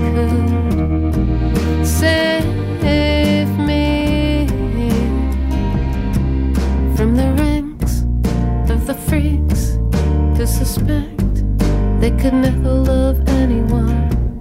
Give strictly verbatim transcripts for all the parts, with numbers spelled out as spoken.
could save me from the ranks of the freaks who suspect they could never love anyone.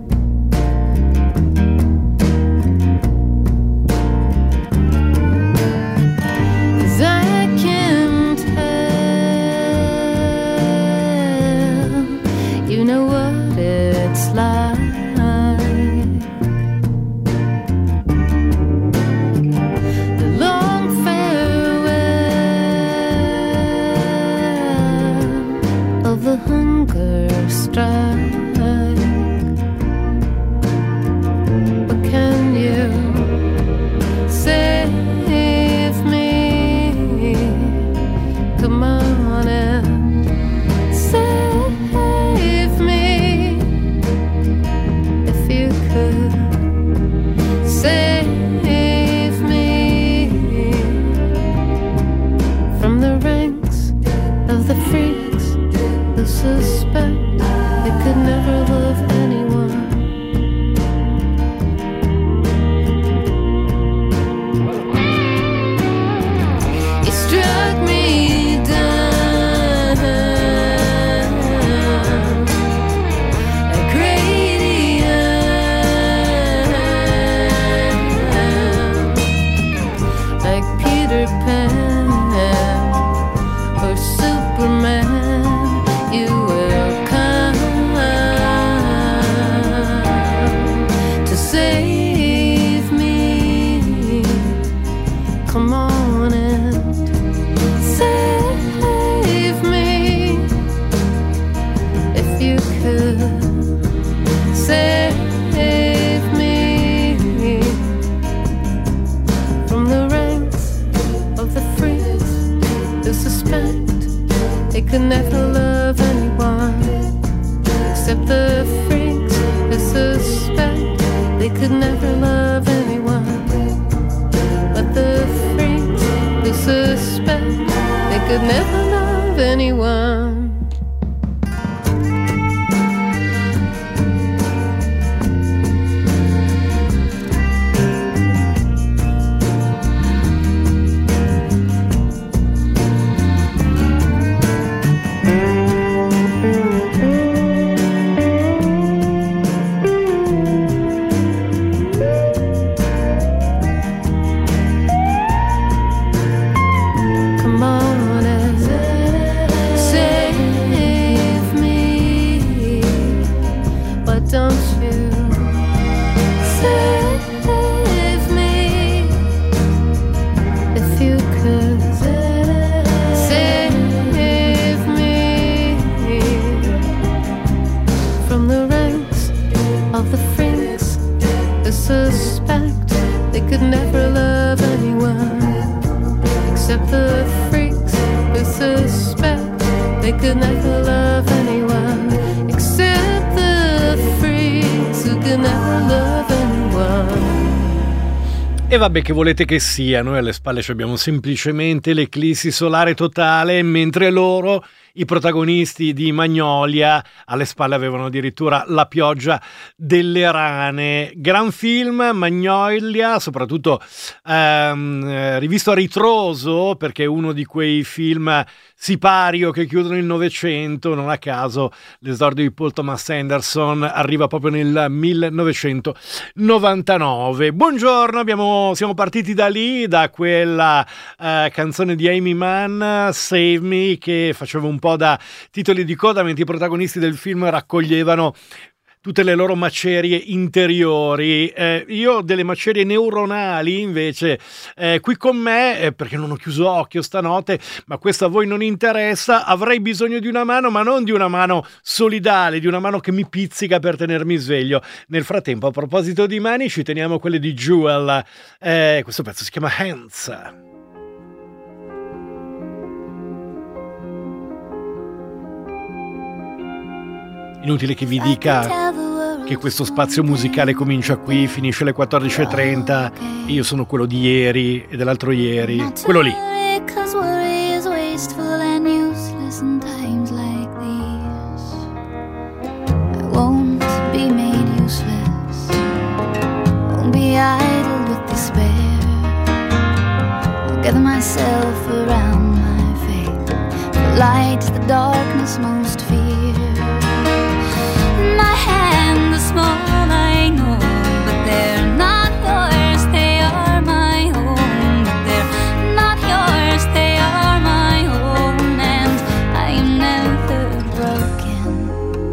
E vabbè, che volete che sia, noi alle spalle abbiamo semplicemente l'eclissi solare totale, mentre loro, i protagonisti di Magnolia, alle spalle avevano addirittura la pioggia delle rane. Gran film, Magnolia, soprattutto ehm, rivisto a ritroso, perché è uno di quei film sipario che chiudono il Novecento. Non a caso l'esordio di Paul Thomas Anderson arriva proprio nel millenovecentonovantanove. Buongiorno, abbiamo, siamo partiti da lì, da quella eh, canzone di Amy Mann, Save Me, che faceva un po' da titoli di coda, mentre i protagonisti del film raccoglievano tutte le loro macerie interiori. Eh, io ho delle macerie neuronali invece eh, qui con me, eh, perché non ho chiuso occhio stanotte, ma questo a voi non interessa. Avrei bisogno di una mano, ma non di una mano solidale, di una mano che mi pizzica per tenermi sveglio. Nel frattempo, a proposito di mani, ci teniamo quelle di Jewel. Eh, questo pezzo si chiama Hands. Inutile che vi dica che questo spazio musicale comincia qui, finisce alle quattordici e trenta, e io sono quello di ieri e dell'altro ieri, quello lì. Be made useless. gather myself around my faith. The light is the darkness most fear. My hands are small, I know, but they're not yours. They are my own, but they're not yours. They are my own, and I am never broken.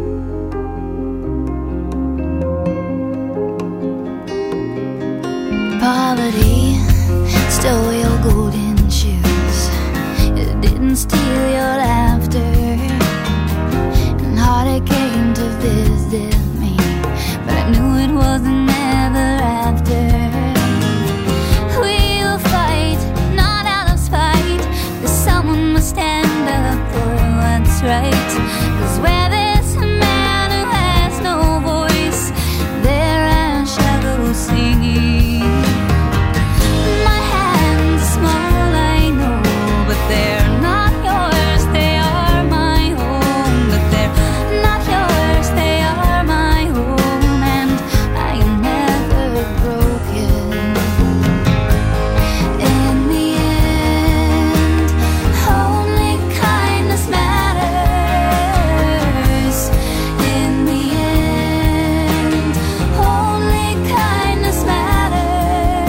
Poverty stole your golden shoes. It didn't steal your laughter. And heartache came to visit me, but I knew it wasn't ever after. We'll fight, not out of spite, 'cause someone must stand up for what's right. 'Cause where there's a man who has no voice, there are shadows singing. My hands are small, I know, but they're not yours. They are my own, but they're not yours. They are my own, and I am never broken. In the end, only kindness matters. In the end, only kindness matters.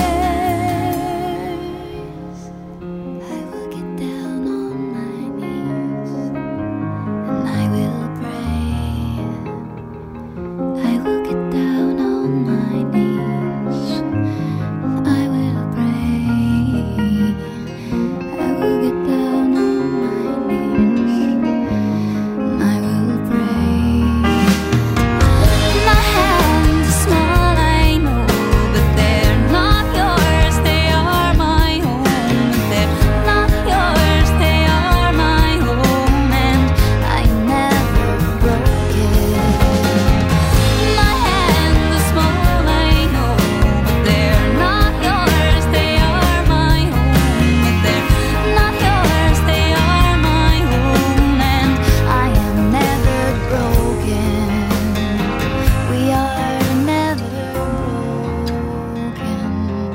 I will get down on my knees and I will pray. I will get down on my knees and I will pray. I will get down on my knees and I will pray. My hands are small, I know, but they're not yours. They are my own, but they're not yours. They are my own, and I'm never broken. My hands are small, I know, but they're not yours. They are my own, but they're not yours. They are my own, and I am never broken. We are never broken.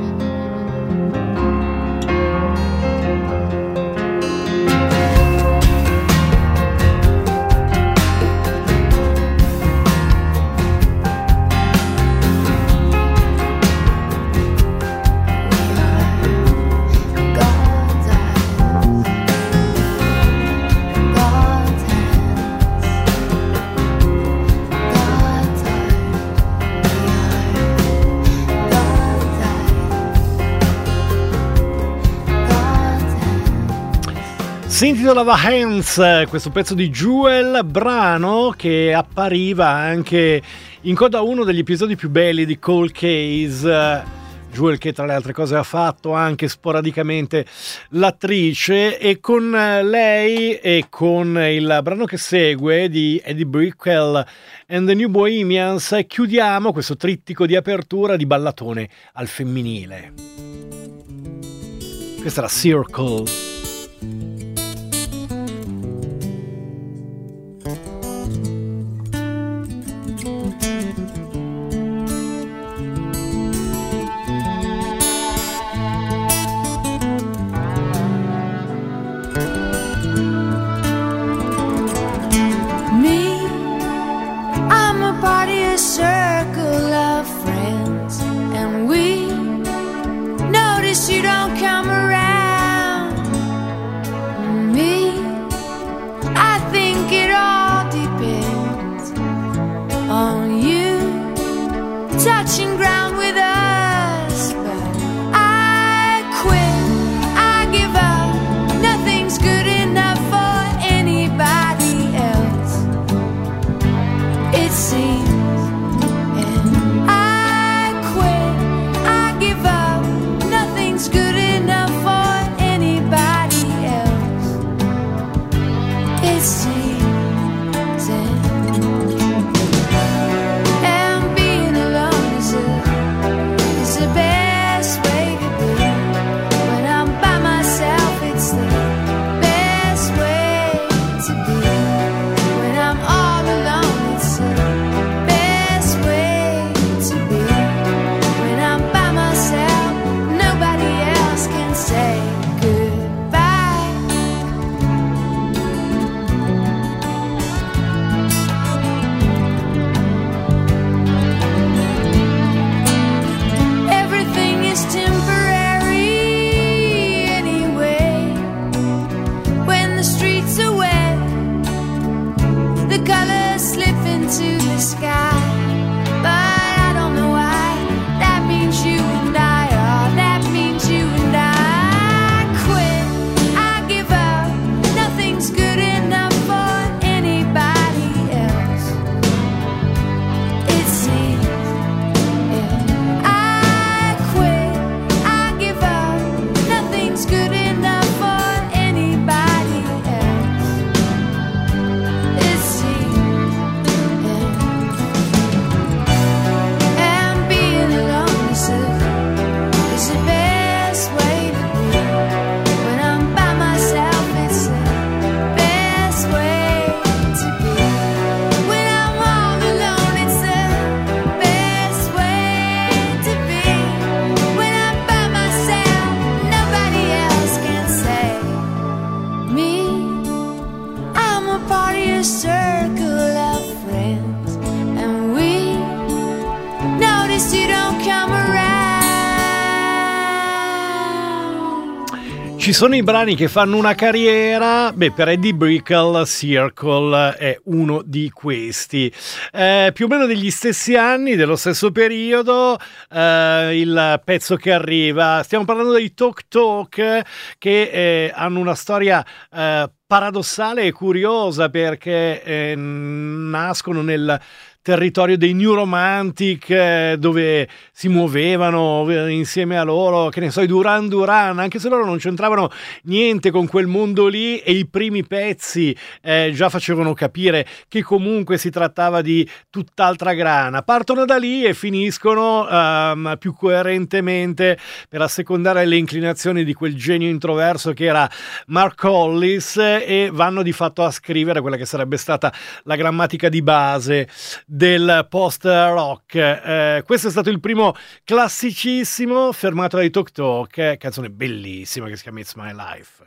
God's eyes, God's hands, God's eyes. We are God's eyes, God's hands. Si intitolava Hands, questo pezzo di Jewel, brano che appariva anche in coda a uno degli episodi più belli di Cold Case. Jewel, che tra le altre cose ha fatto anche sporadicamente l'attrice, e con lei e con il brano che segue di Eddie Brickell and the New Bohemians chiudiamo questo trittico di apertura di ballatone al femminile. Questa era Circle. Me, I'm a part of your circle of friends, and we notice you don't come around. Me, I think it all depends on you touching ground with us, but I quit, I give up, nothing's good enough for anybody else, it seems. And I quit, I give up, nothing's good enough for anybody else, it seems. And being alone is a Ci sono i brani che fanno una carriera, beh, per Eddie Brickell Circle è uno di questi. Eh, più o meno degli stessi anni, dello stesso periodo, eh, il pezzo che arriva, stiamo parlando dei Talk Talk, che eh, hanno una storia eh, paradossale e curiosa, perché eh, nascono nel territorio dei New Romantic, eh, dove si muovevano eh, insieme a loro, che ne so, i Duran Duran, anche se loro non c'entravano niente con quel mondo lì, e i primi pezzi eh, già facevano capire che comunque si trattava di tutt'altra grana. Partono da lì e finiscono um, più coerentemente per assecondare le inclinazioni di quel genio introverso che era Mark Hollis, e vanno di fatto a scrivere quella che sarebbe stata la grammatica di base del post-rock. Eh, questo è stato il primo classicissimo, fermato dai Talk Talk, canzone bellissima che si chiama It's My Life.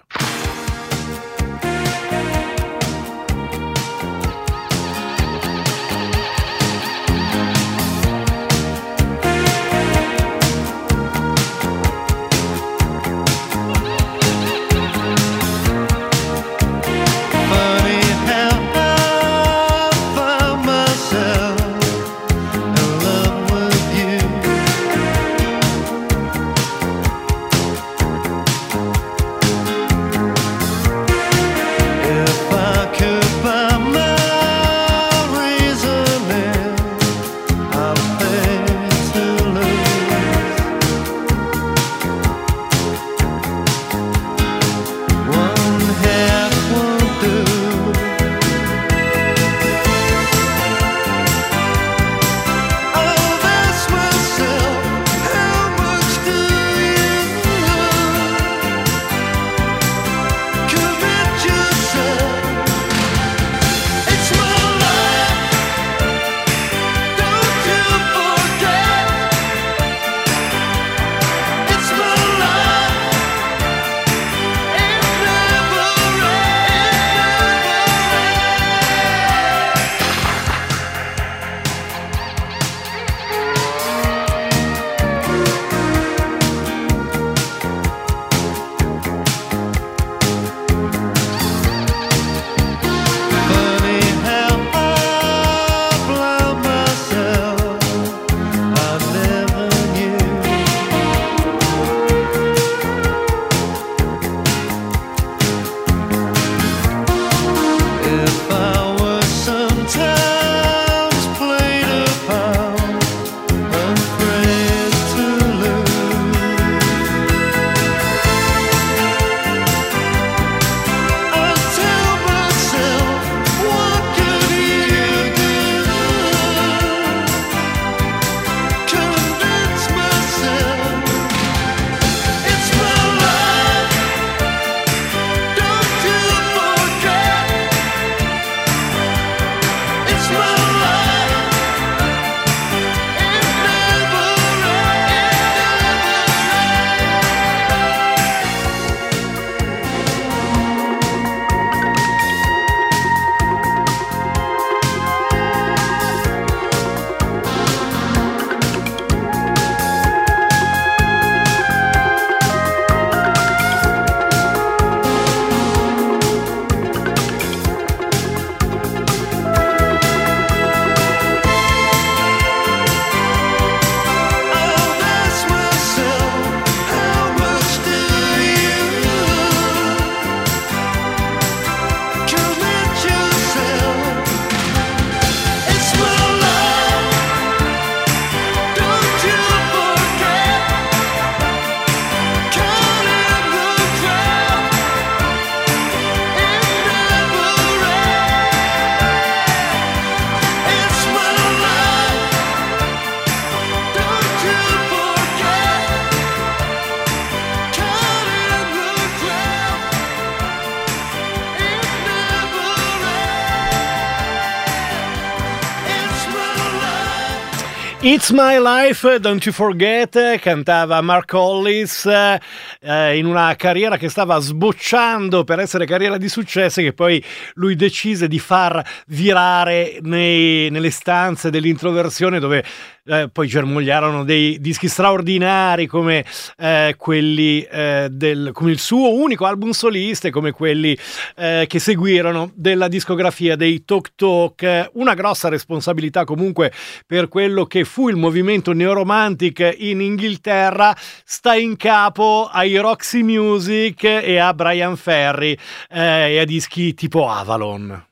It's My Life, Don't You Forget, cantava Mark Hollis eh, in una carriera che stava sbocciando per essere carriera di successo, che poi lui decise di far virare nei, nelle stanze dell'introversione, dove eh, poi germogliarono dei dischi straordinari come eh, quelli eh, del come il suo unico album solista e come quelli eh, che seguirono della discografia dei Talk Talk. Una grossa responsabilità comunque per quello che fu il movimento neoromantic in Inghilterra sta in capo ai Roxy Music e a Brian Ferry eh, e a dischi tipo Avalon.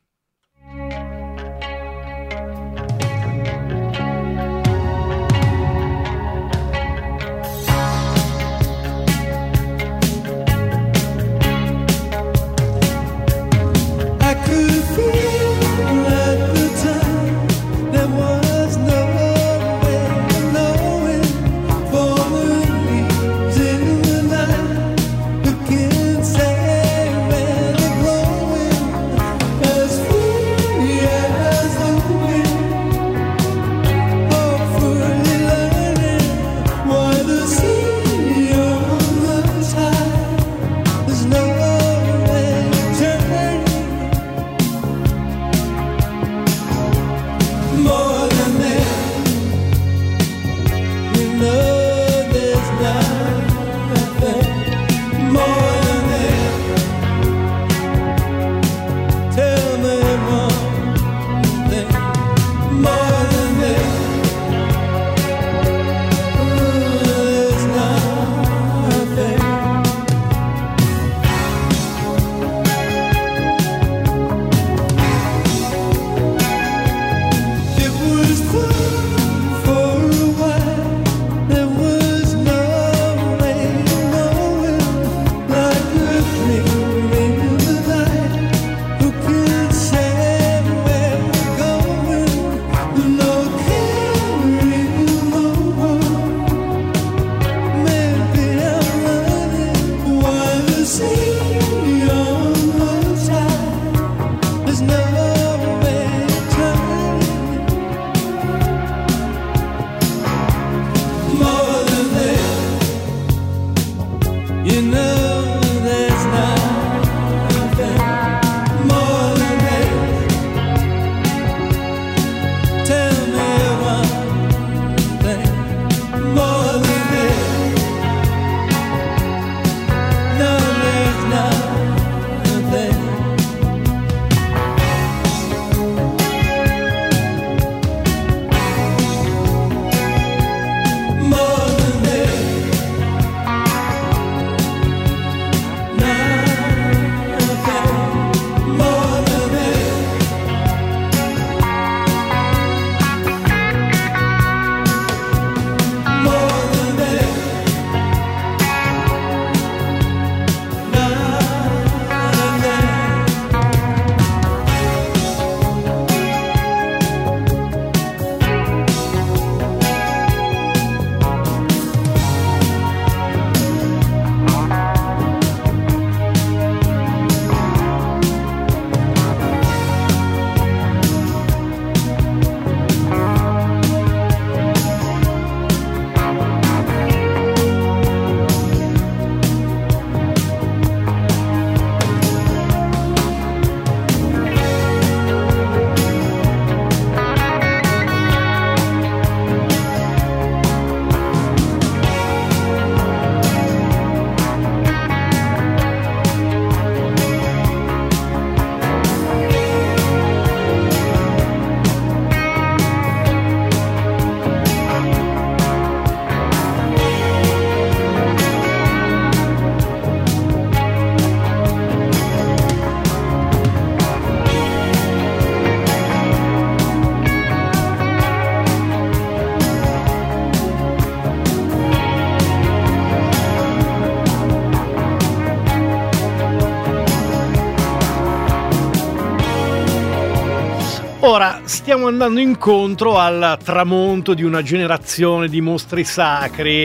Ora stiamo andando incontro al tramonto di una generazione di mostri sacri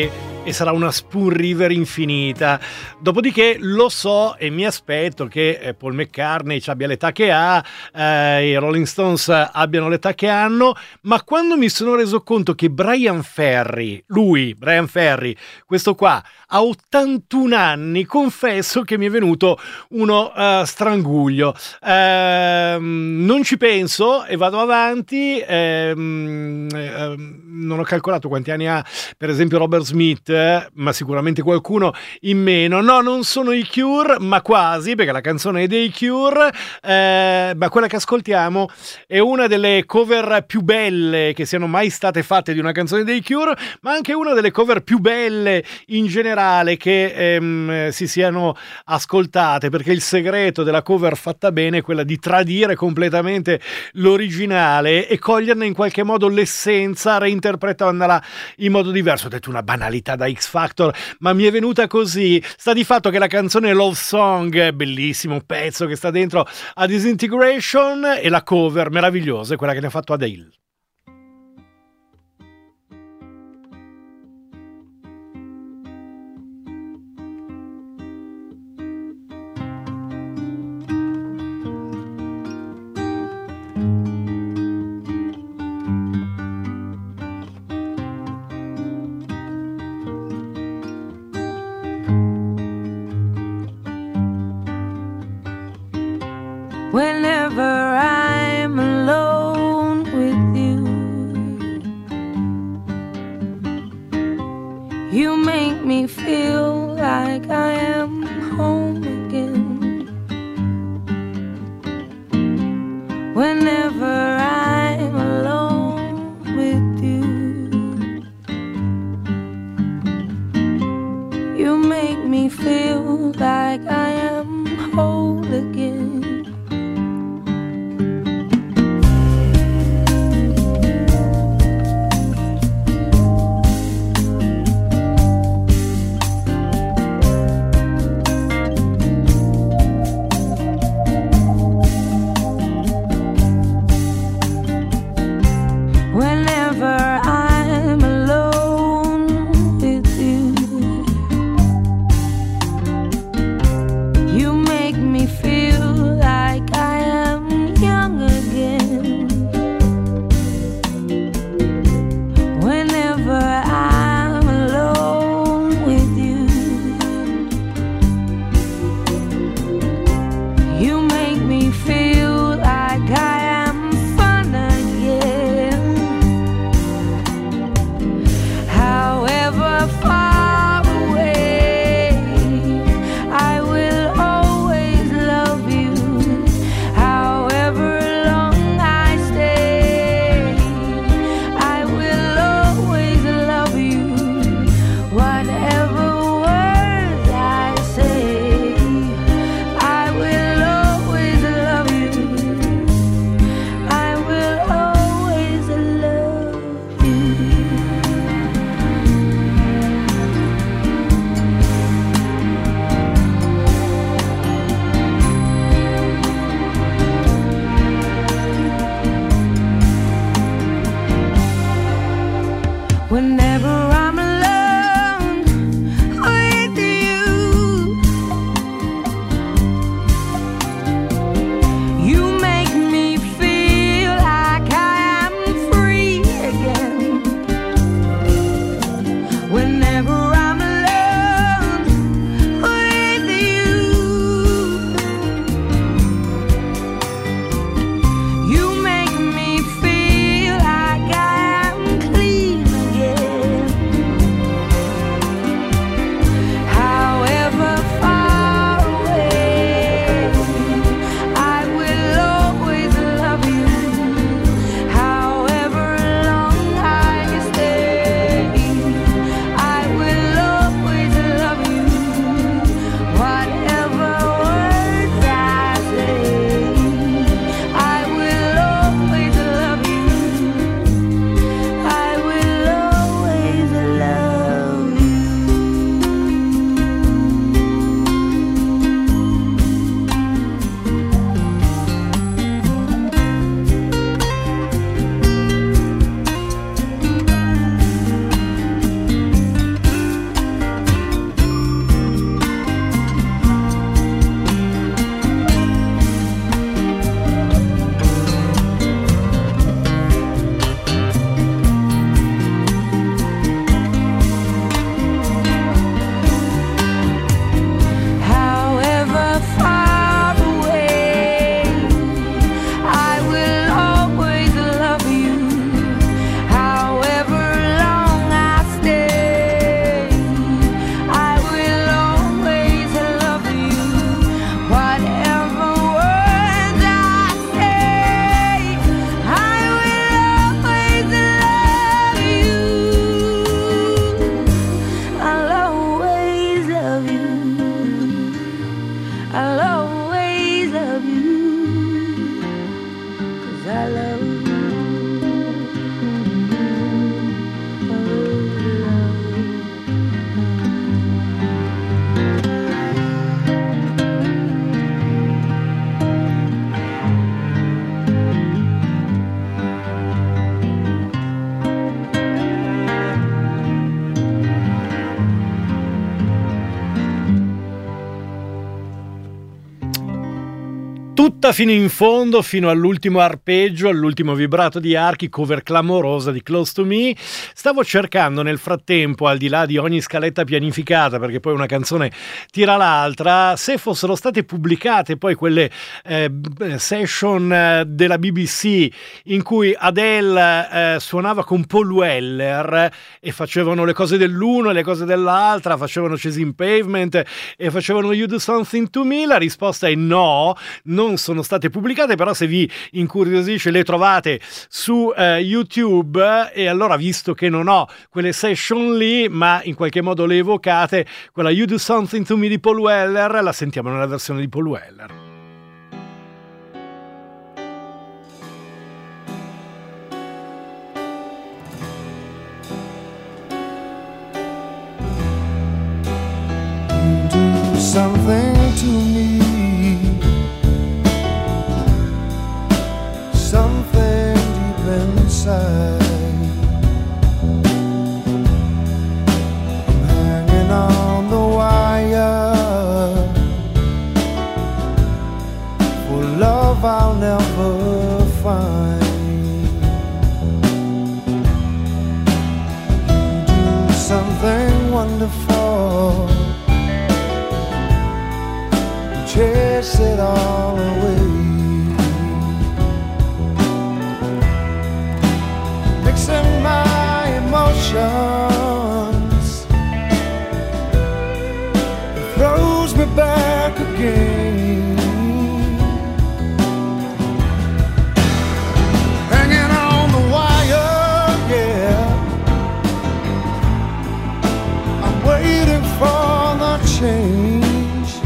e sarà una Spoon River infinita. Dopodiché lo so e mi aspetto che Paul McCartney abbia l'età che ha, eh, i Rolling Stones abbiano l'età che hanno, ma quando mi sono reso conto che Brian Ferry, lui, Brian Ferry, questo qua, ha ottantuno anni, confesso che mi è venuto uno uh, stranguglio. Uh, non ci penso e vado avanti. Uh, uh, non ho calcolato quanti anni ha, per esempio, Robert Smith, ma sicuramente qualcuno in meno. No, non sono i Cure, ma quasi, perché la canzone è dei Cure, eh, ma quella che ascoltiamo è una delle cover più belle che siano mai state fatte di una canzone dei Cure, ma anche una delle cover più belle in generale che ehm, si siano ascoltate, perché il segreto della cover fatta bene è quella di tradire completamente l'originale e coglierne in qualche modo l'essenza, reinterpretandola in modo diverso. Ho detto una banalità da X Factor, ma mi è venuta così. Sta di fatto che la canzone Love Song, bellissimo pezzo che sta dentro a Disintegration, e la cover meravigliosa è quella che ne ha fatto Adele. Whenever I'm alone with you, you make me feel like I am home again. Whenever I'm alone with you, you make me feel like I am whole again. Clean again. tutta fino in fondo, fino all'ultimo arpeggio, all'ultimo vibrato di archi, cover clamorosa di Close to Me. Stavo cercando nel frattempo, al di là di ogni scaletta pianificata, perché poi una canzone tira l'altra, se fossero state pubblicate poi quelle eh, session della B B C in cui Adele eh, suonava con Paul Weller e facevano le cose dell'uno e le cose dell'altra, facevano Chasing Pavement e facevano You Do Something to Me. La risposta è no, non sono state pubblicate, però se vi incuriosisce le trovate su eh, YouTube. E allora, visto che non ho quelle session lì, ma in qualche modo le evocate, quella You Do Something to Me di Paul Weller la sentiamo nella versione di Paul Weller. You do something to me, something deep inside. I'm hanging on the wire for love I'll never find. You do something wonderful, chase it all away. Mixing my emotions, it throws me back again. Hanging on the wire, yeah, I'm waiting for the change.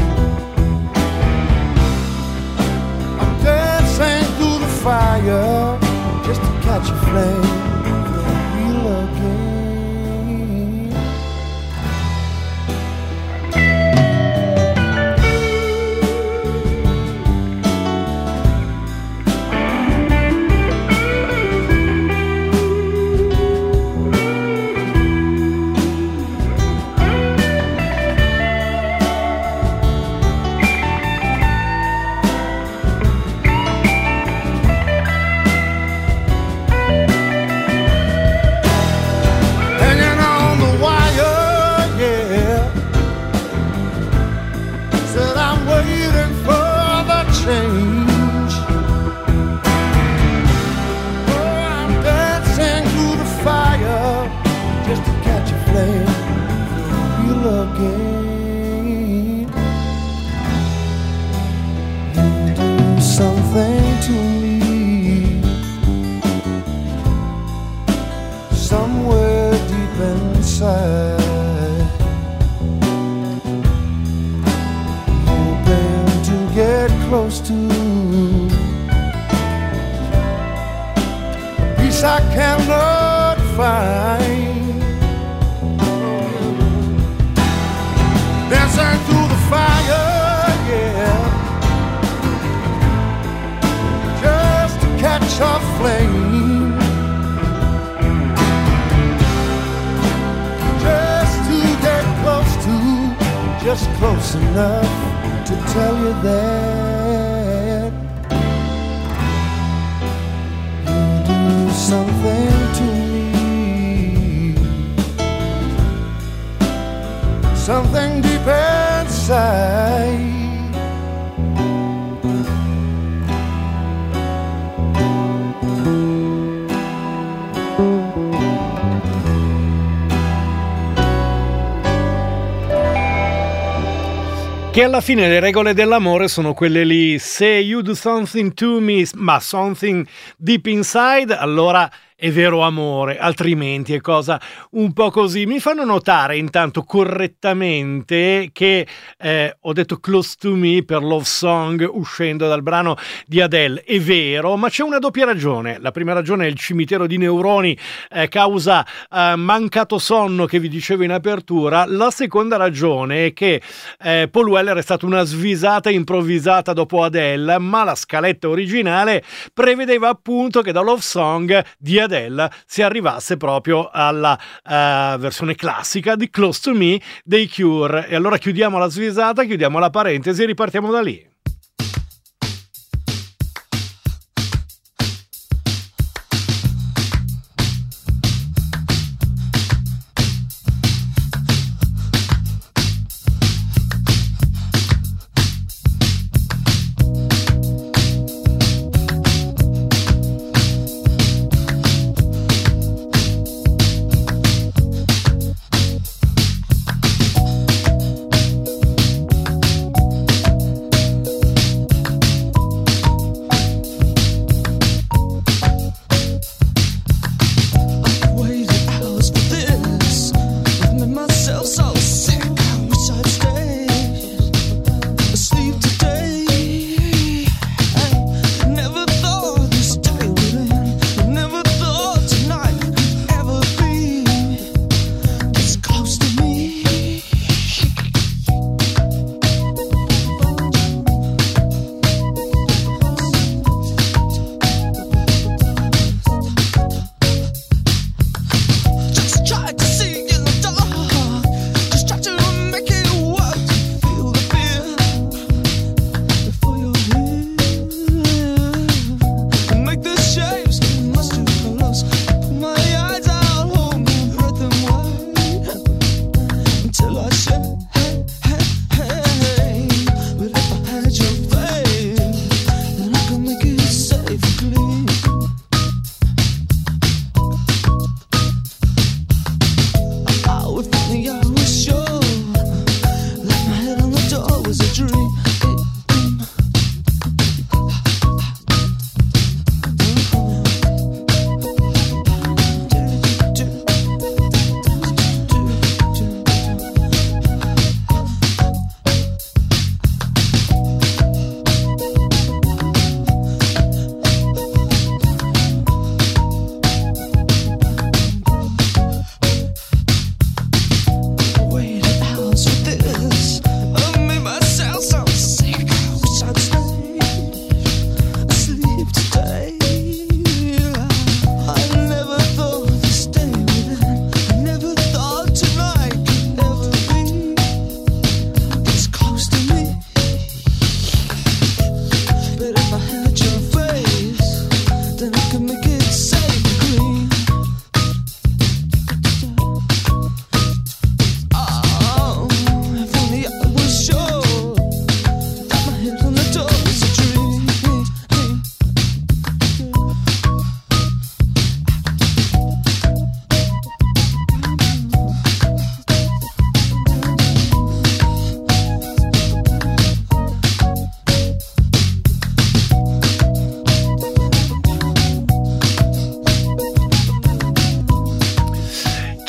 I'm dancing through the fire just to catch a flame. I cannot find. Dancing through the fire, yeah, just to catch a flame, just to get close to, just close enough to tell you that something to me, something deep inside. Che alla fine le regole dell'amore sono quelle lì: se you do something to me, ma something deep inside, allora è vero amore, altrimenti è cosa un po' così. Mi fanno notare intanto correttamente che eh, ho detto Close to Me per Love Song uscendo dal brano di Adele. È vero, ma c'è una doppia ragione. La prima ragione è il cimitero di neuroni eh, causa eh, mancato sonno che vi dicevo in apertura. La seconda ragione è che eh, Paul Weller è stata una svisata improvvisata dopo Adele, ma la scaletta originale prevedeva appunto che da Love Song di Adele si arrivasse proprio alla uh, versione classica di Close to Me dei Cure. E allora chiudiamo la svisata, chiudiamo la parentesi e ripartiamo da lì.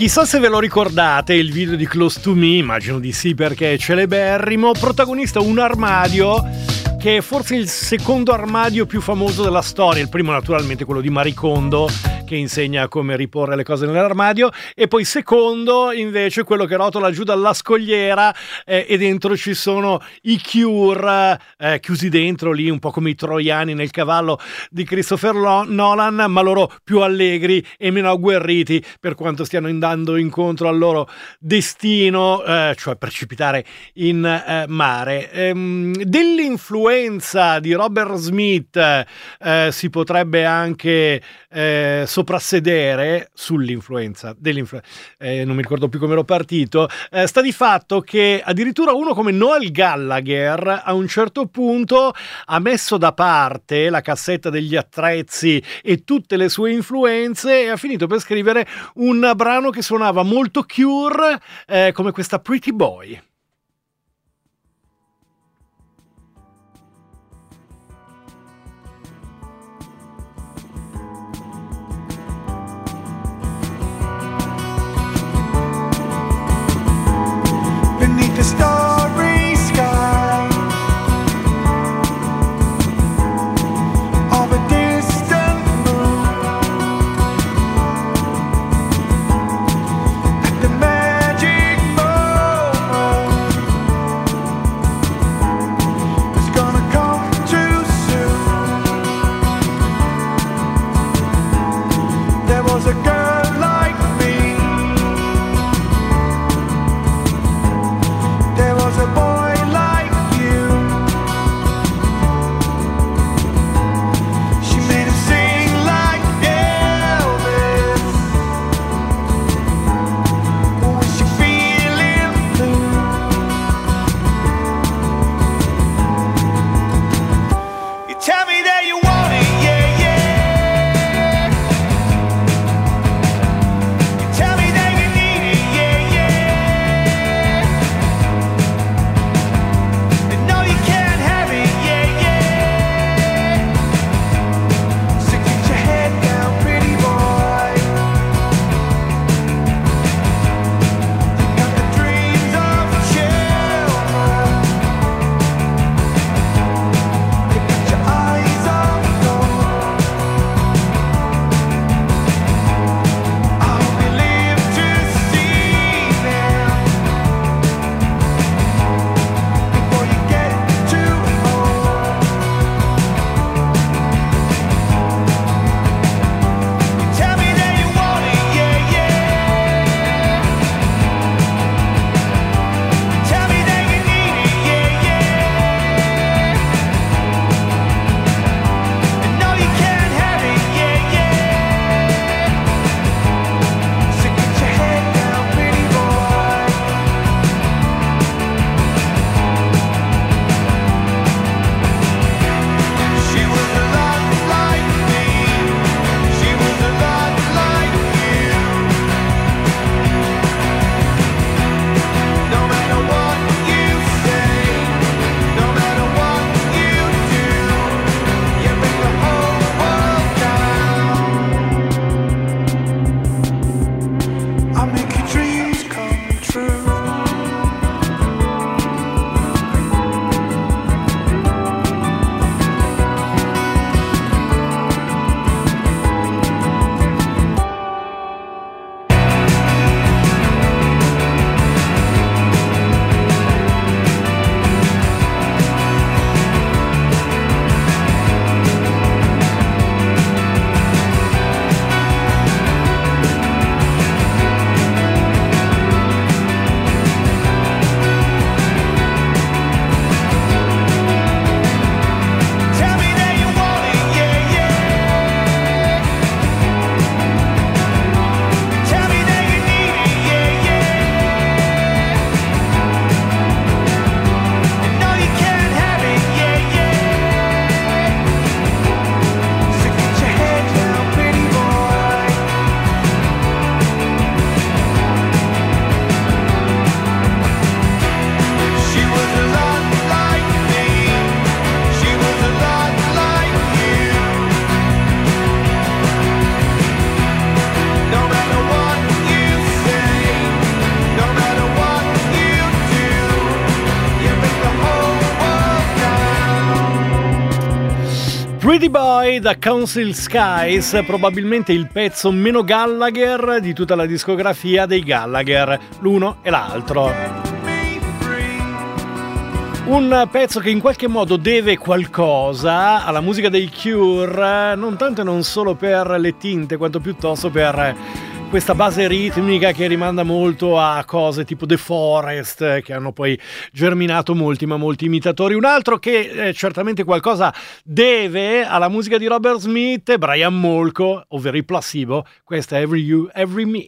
Chissà se ve lo ricordate il video di Close to Me, immagino di sì perché è celeberrimo, protagonista un armadio che è forse il secondo armadio più famoso della storia, il primo naturalmente quello di Marie Kondo che insegna come riporre le cose nell'armadio, e poi secondo invece quello che rotola giù dalla scogliera eh, e dentro ci sono i Cure eh, chiusi dentro lì un po' come i troiani nel cavallo di Christopher Nolan, ma loro più allegri e meno agguerriti per quanto stiano andando incontro al loro destino, eh, cioè precipitare in eh, mare. Ehm, dell'influenza di Robert Smith eh, si potrebbe anche eh, soprassedere sull'influenza dell'influenza, eh, non mi ricordo più come ero partito, eh, sta di fatto che addirittura uno come Noel Gallagher a un certo punto ha messo da parte la cassetta degli attrezzi e tutte le sue influenze e ha finito per scrivere un brano che suonava molto Cure, eh, come questa Pretty Boy. Beneath the starry sky of a distant moon, at the magic moment it's gonna come too soon. There was a girl like me. There Pretty Boy da Council Skies, probabilmente il pezzo meno Gallagher di tutta la discografia dei Gallagher, l'uno e l'altro. Un pezzo che in qualche modo deve qualcosa alla musica dei Cure, non tanto e non solo per le tinte, quanto piuttosto per questa base ritmica che rimanda molto a cose tipo The Forest, che hanno poi germinato molti ma molti imitatori. Un altro che eh, certamente qualcosa deve alla musica di Robert Smith è Brian Molko, ovvero i Placebo. Questa è Every You, Every Me.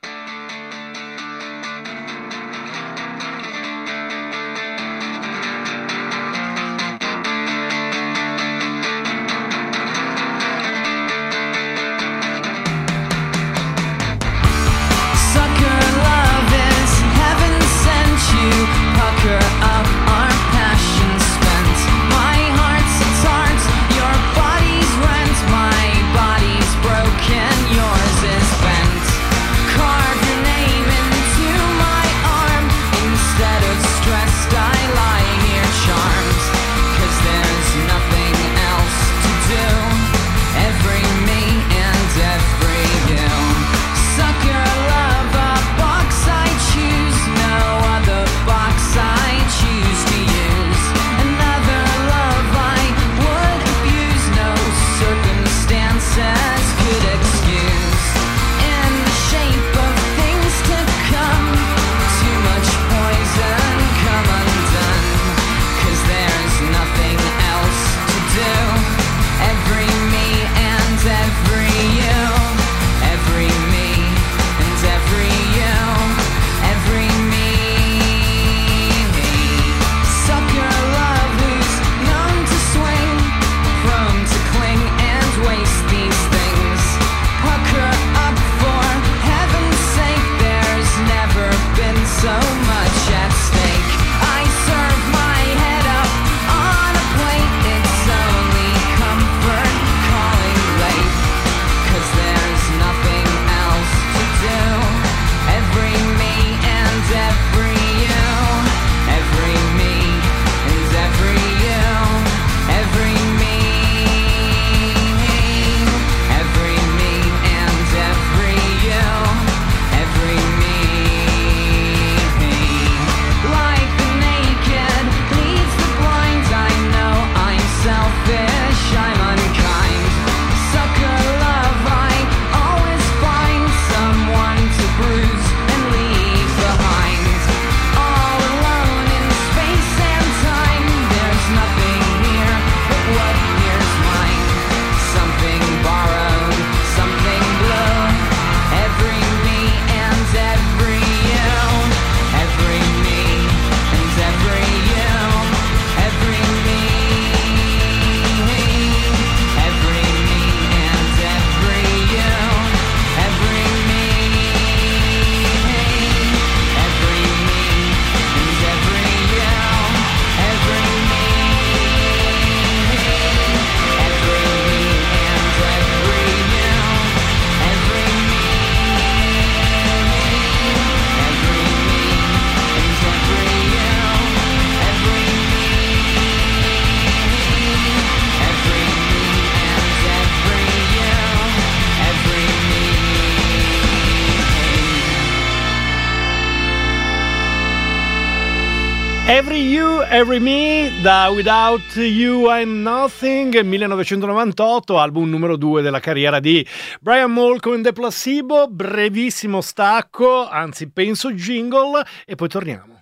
Every You, Every Me da Without You I'm Nothing, millenovecentonovantotto, album numero due della carriera di Brian Molko and the Placebo. Brevissimo stacco, anzi penso jingle, e poi torniamo.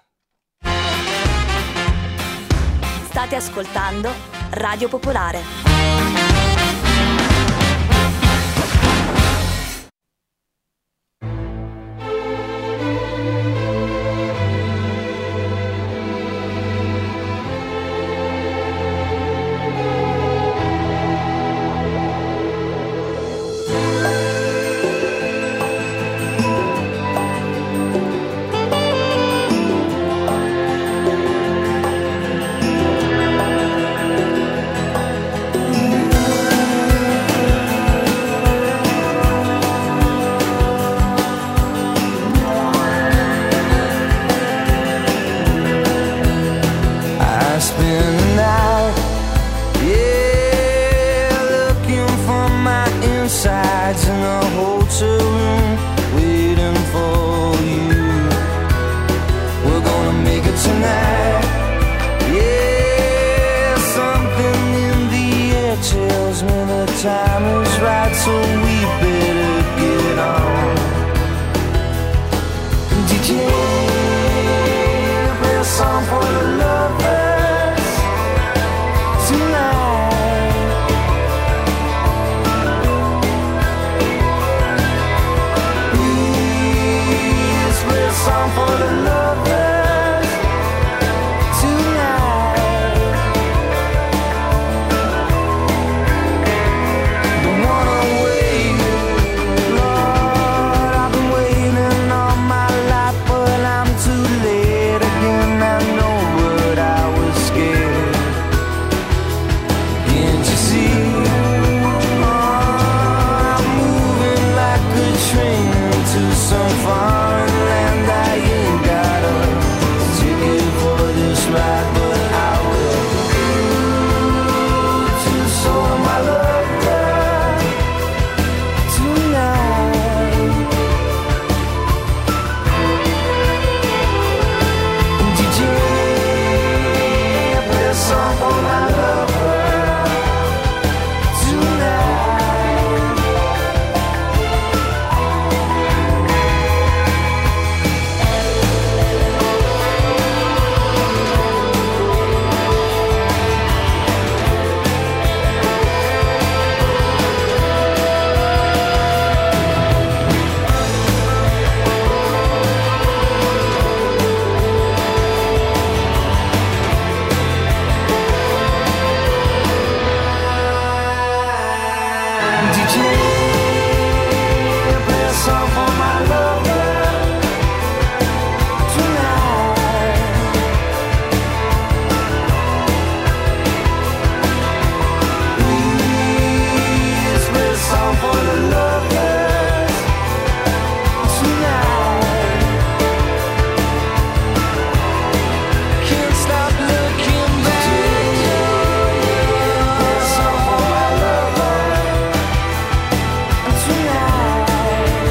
State ascoltando Radio Popolare. Thank song for the lovers tonight. Please play a song for the lovers tonight. Don't wanna wait, Lord, I've been waiting all my life, but I'm too late again. I know what I was scared. Can't you see? Oh, I'm moving like a train to some foreign land. I ain't got a ticket for this ride, but I will to the soul of my lover tonight. D J, play a song for my lover tonight. D J, play a song for my lover tonight. Please play a song for the lovers tonight. Can't stop looking back. Play a song for my lover tonight.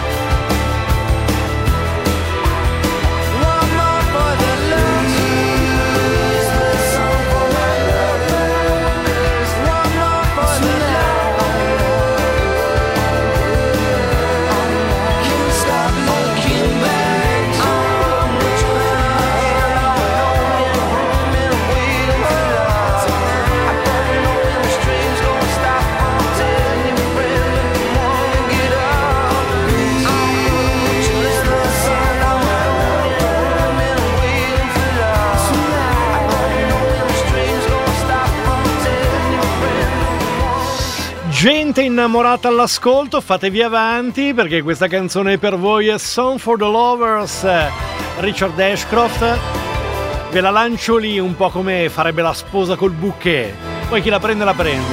One more for the lovers. Play a song for my lovers. One more for the lovers. Can't stop looking back. I'm waiting for love. I don't know when the stream's gonna stop. I'm telling you, friend, if you wanna get up, I'm gonna put you in the sun. I'm waiting for love. I don't know when the stream's gonna stop. I'm telling you, friend, if you wanna. Gente innamorata all'ascolto, fatevi avanti perché questa canzone è per voi, è Song for the Lovers, Richard Ashcroft. Ve la lancio lì un po' come farebbe la sposa col bouquet, poi chi la prende la prende.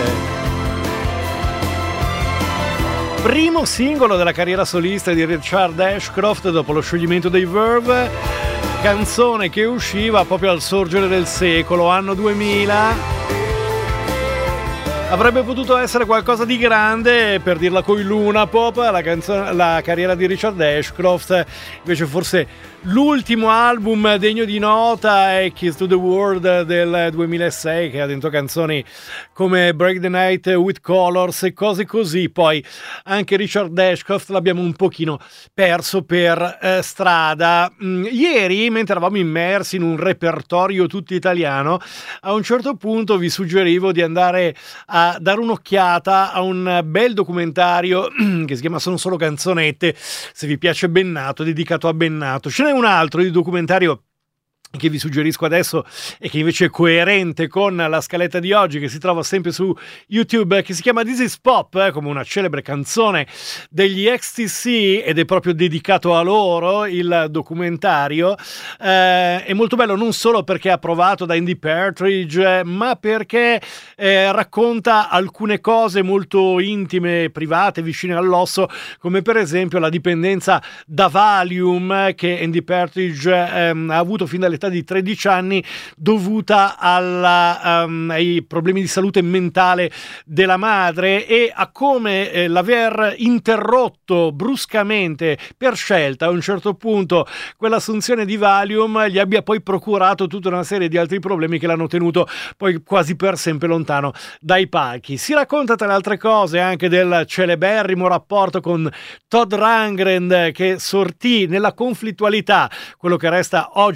Primo singolo della carriera solista di Richard Ashcroft dopo lo scioglimento dei Verve, canzone che usciva proprio al sorgere del secolo, anno duemila. Avrebbe potuto essere qualcosa di grande, per dirla coi Luna Pop, la, canzone, la carriera di Richard Ashcroft. Invece forse l'ultimo album degno di nota è Kiss to the World del duemilasei, che ha dentro canzoni come Break the Night with Colors e cose così. Poi anche Richard Ashcroft l'abbiamo un pochino perso per eh, strada. Mm, ieri, mentre eravamo immersi in un repertorio tutto italiano, a un certo punto vi suggerivo di andare a dare un'occhiata a un bel documentario che si chiama Sono solo canzonette, se vi piace Bennato, dedicato a Bennato. Ce n'è un altro di documentario che vi suggerisco adesso e che invece è coerente con la scaletta di oggi, che si trova sempre su YouTube, che si chiama This is Pop, eh, come una celebre canzone degli X T C, ed è proprio dedicato a loro il documentario. Eh, è molto bello non solo perché è approvato da Andy Partridge, ma perché eh, racconta alcune cose molto intime, private, vicine all'osso, come per esempio la dipendenza da Valium che Andy Partridge ehm, ha avuto fin dall'età di tredici anni, dovuta alla, um, ai problemi di salute mentale della madre, e a come eh, l'aver interrotto bruscamente per scelta a un certo punto quell'assunzione di Valium gli abbia poi procurato tutta una serie di altri problemi che l'hanno tenuto poi quasi per sempre lontano dai palchi. Si racconta tra le altre cose anche del celeberrimo rapporto con Todd Rundgren, che sortì nella conflittualità quello che resta oggi probabilmente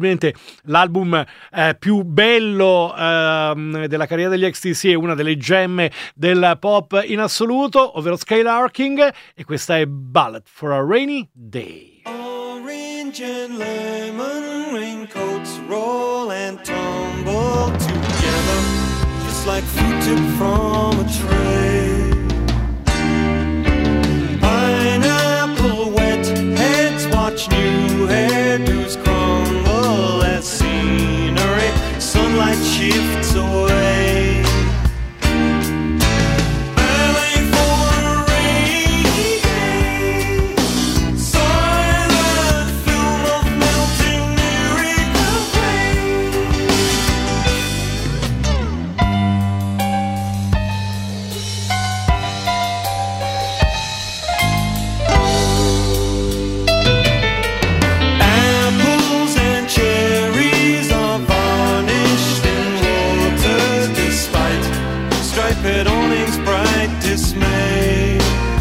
probabilmente l'album eh, più bello eh, della carriera degli X T C e una delle gemme del pop in assoluto, ovvero Skylarking, e questa è Ballad for a Rainy Day. Orange and lemon raincoats roll and tumble together, just like fruit tipped from a tray. Pineapple wet heads watch new hairdos crumble as scenery sunlight shifts away. Ballet for a rainy day, silent film of melting miracle rain. Apples and cherries are varnished in water despite striped awnings bright dismay.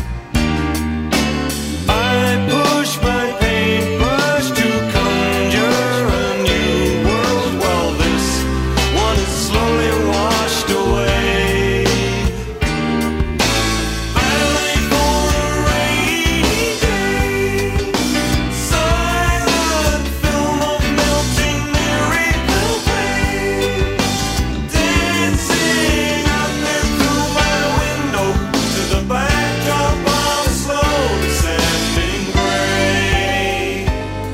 I push my paintbrush to conjure a new world while this one is slowly washed away. Ballet for a rainy day, silent film of melting miracle rain, dancing up and through my window to the backdrop of slow descending gray.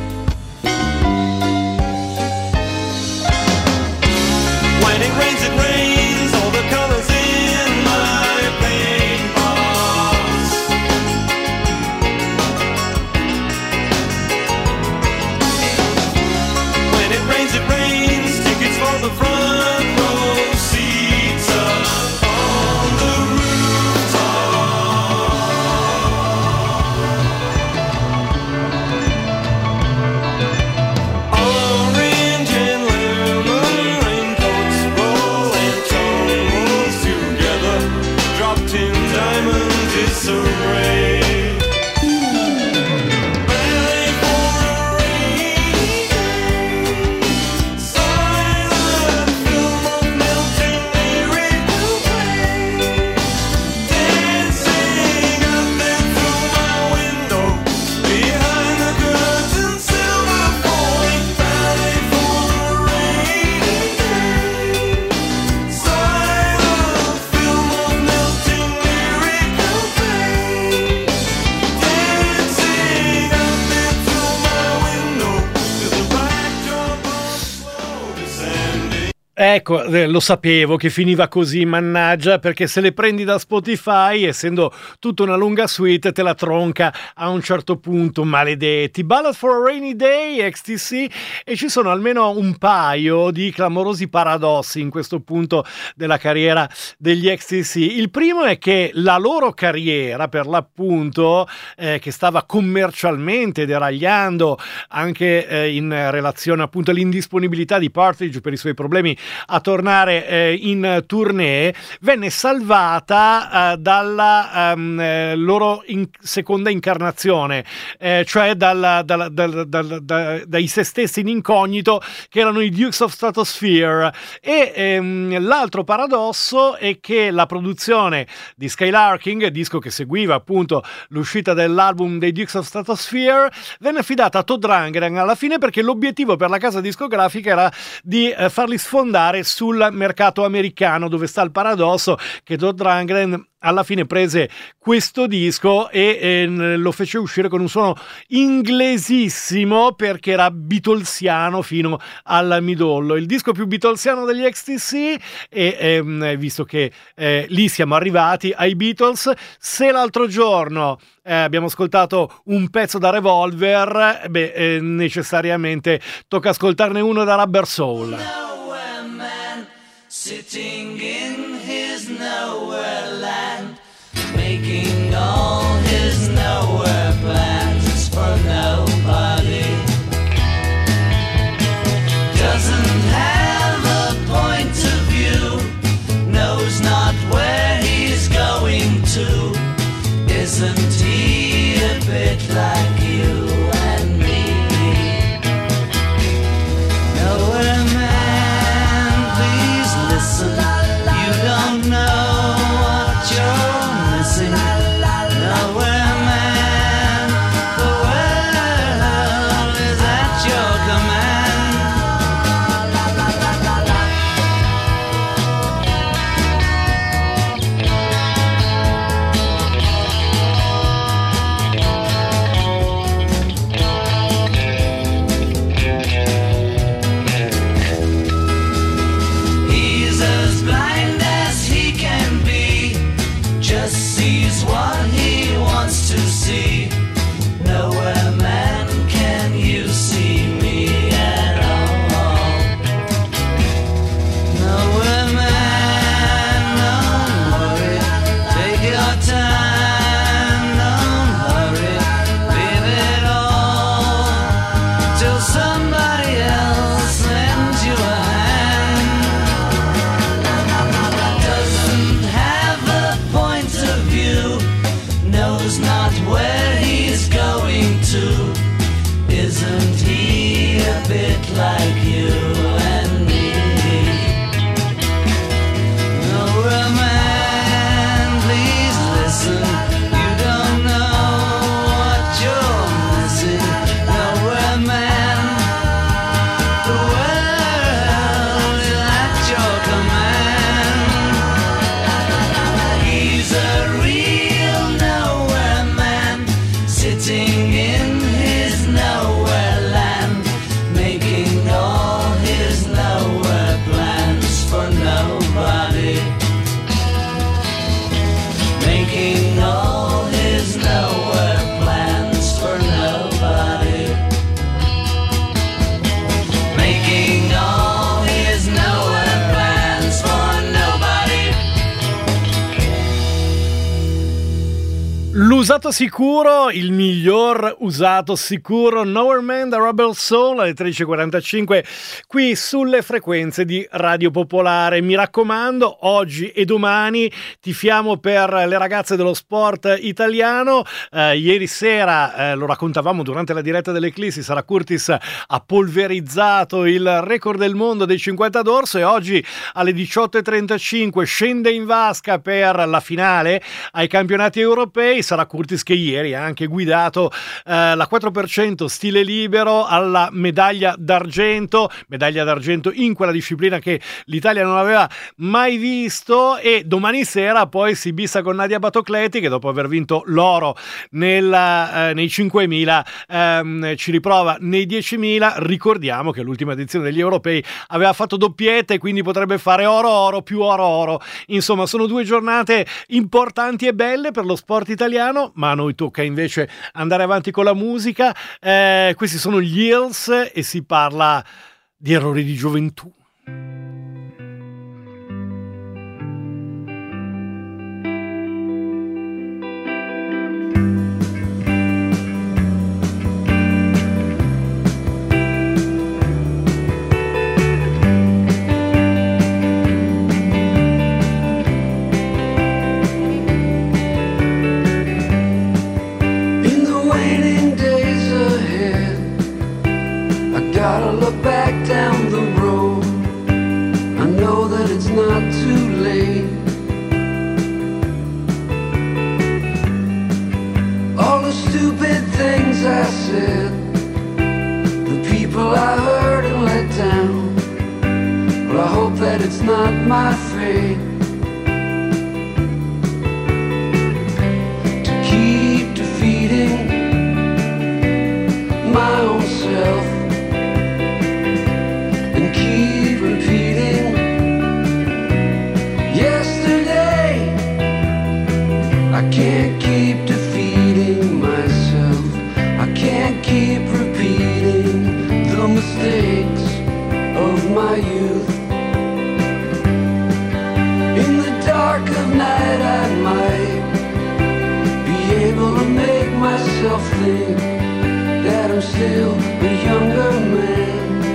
When it rains, it rains, all the colors in my paint box. When it rains, it rains, tickets for the front row seats up on the rooftop. Orange and lemon raincoats roll and tumble together, dropped in diamond disarray. Ballet for a rainy day, silent film of melting miracle rain, dancing up and through my window, behind the curtain silver falling. Ballet for a rainy day, silent film of melting miracle rain, dancing up and through my window to the backdrop of slow descending. Ecco, eh, lo sapevo che finiva così, mannaggia, perché se le prendi da Spotify, essendo tutta una lunga suite, te la tronca a un certo punto, maledetti. Ballad for a Rainy Day, X T C, e ci sono almeno un paio di clamorosi paradossi in questo punto della carriera degli X T C. Il primo è che la loro carriera, per l'appunto, eh, che stava commercialmente deragliando anche eh, in relazione appunto all'indisponibilità di Partridge per i suoi problemi a tornare eh, in tournée, venne salvata eh, dalla um, eh, loro in seconda incarnazione, eh, cioè dalla, dalla, dalla, dalla, da, dai se stessi in incognito, che erano i Dukes of Stratosphere. E ehm, l'altro paradosso è che la produzione di Skylarking, disco che seguiva appunto l'uscita dell'album dei Dukes of Stratosphere, venne affidata a Todd Rundgren alla fine, perché l'obiettivo per la casa discografica era di eh, farli sfondare sul mercato americano, dove sta il paradosso che Todd Rundgren alla fine prese questo disco e eh, lo fece uscire con un suono inglesissimo, perché era beatlesiano fino al midollo, il disco più beatlesiano degli X T C. E ehm, visto che eh, lì siamo arrivati ai Beatles, se l'altro giorno eh, abbiamo ascoltato un pezzo da Revolver, beh, eh, necessariamente tocca ascoltarne uno da Rubber Soul. Nowhere man, sitting in his nowhere land, making all his nowhere plans for nobody. Doesn't have a point of view, knows not where he's going to. Isn't he a bit like you and me? L'usato sicuro, il miglior usato sicuro, Nowhere Man da Rebel Soul alle tredici e quarantacinque qui sulle frequenze di Radio Popolare. Mi raccomando, oggi e domani tifiamo per le ragazze dello sport italiano. Eh, ieri sera, eh, lo raccontavamo durante la diretta dell'Eclissi, Sara Curtis ha polverizzato il record del mondo dei cinquanta d'orso e oggi alle diciotto e trentacinque scende in vasca per la finale ai campionati europei. Sara Curtis che ieri ha anche guidato eh, la quattro per cento stile libero alla medaglia d'argento, medaglia d'argento in quella disciplina che l'Italia non aveva mai visto, e domani sera poi si bissa con Nadia Batocleti che dopo aver vinto l'oro nella, eh, nei cinquemila ehm, ci riprova nei diecimila. Ricordiamo che l'ultima edizione degli europei aveva fatto doppiette, quindi potrebbe fare oro oro più oro oro. Insomma, sono due giornate importanti e belle per lo sport italiano, ma a noi tocca invece andare avanti con la musica. Eh, questi sono gli Hills e si parla di errori di gioventù. Gotta look back down the road. I know that it's not too late. All the stupid things I said, the people I hurt and let down. Well, I hope that it's not my fate to keep defeating my own self. Keep repeating yesterday. I can't keep defeating myself. I can't keep repeating the mistakes of my youth. In the dark of night I might be able to make myself think that I'm still a younger man.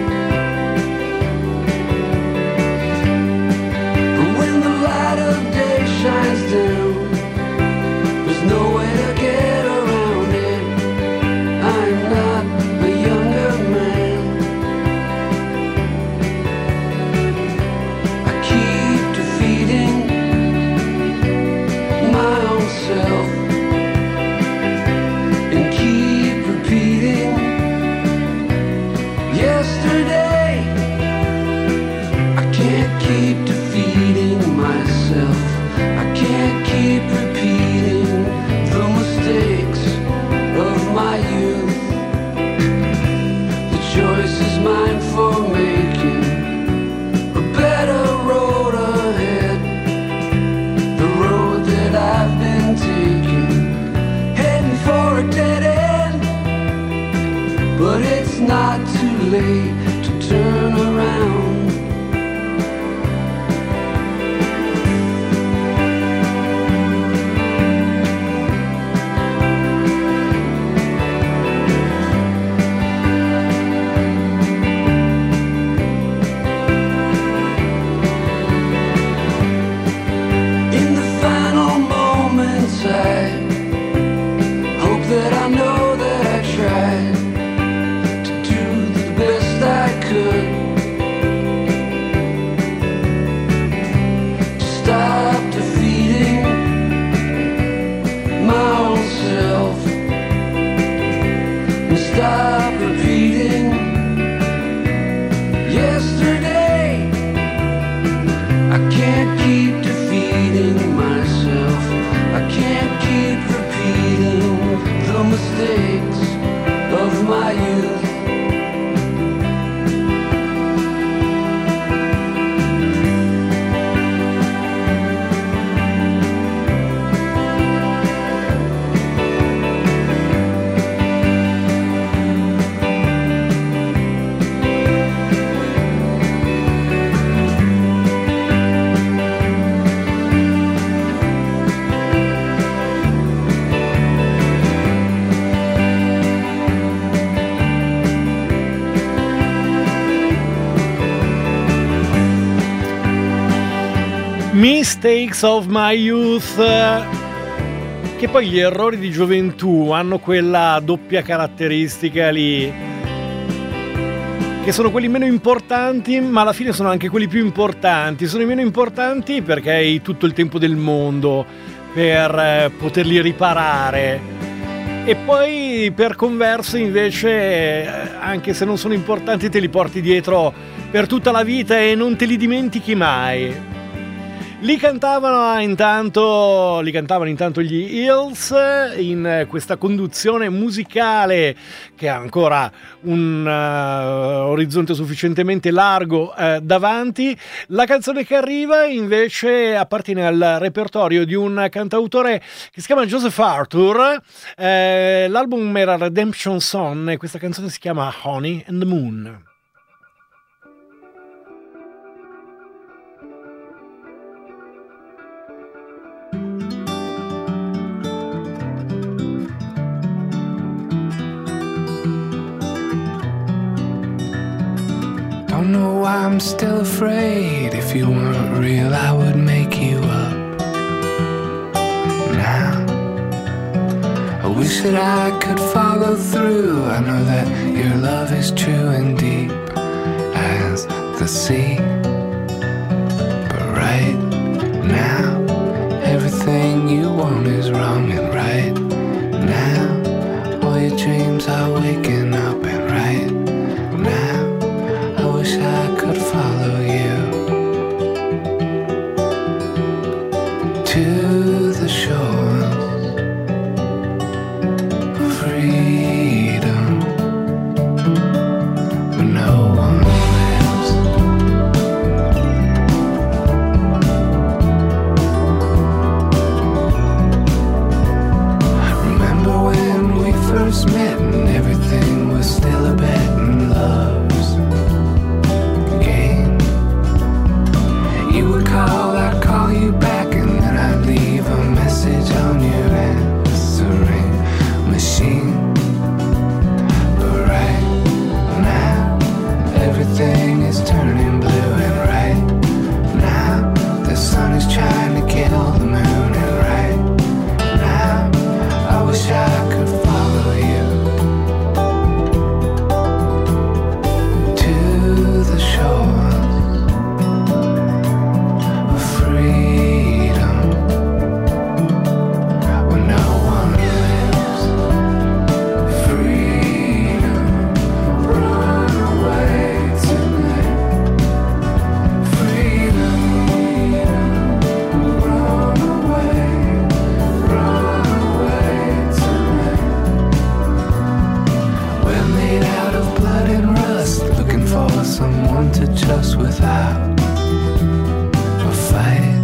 Shines down, there's no way to get around it. I'm not a younger man. I keep defeating my own self and keep repeating yesterday. I can't keep defeating myself. I can't keep repeating the mistakes of my youth. The choice is mine for making a better road ahead. The road that I've been taking, heading for a dead end. But it's not too late to turn around. That I know that I tried to do the best I Mistakes of My Youth, che poi gli errori di gioventù hanno quella doppia caratteristica lì, che sono quelli meno importanti, ma alla fine sono anche quelli più importanti. Sono i meno importanti perché hai tutto il tempo del mondo per eh, poterli riparare, e poi per converso invece, eh, anche se non sono importanti, te li porti dietro per tutta la vita e non te li dimentichi mai. Li cantavano intanto, li cantavano intanto gli Hills in questa conduzione musicale che ha ancora un uh, orizzonte sufficientemente largo uh, davanti. La canzone che arriva invece appartiene al repertorio di un cantautore che si chiama Joseph Arthur. Uh, l'album era Redemption Song e questa canzone si chiama Honey and the Moon. Don't know why I'm still afraid. If you weren't real, I would make you up. Now, I wish that I could follow through. I know that your love is true and deep as the sea. But right now, everything you want is wrong, and right now, all your dreams are waking up, and right now, I wish I could follow you to the shores of freedom where no one lives. Remember when we first met and everything was still a bet and love's game. You would call, I'd call you back, and then I'd leave a message on your answering machine. But right now, everything is turning blue, and right now, the sun is trying to kill the moon, and right now, I wish I could follow you to the shores of freedom where no one lives. Freedom, run away tonight. Freedom, run away, run away tonight. We're made out of blood and rust, looking for someone to trust without a fight.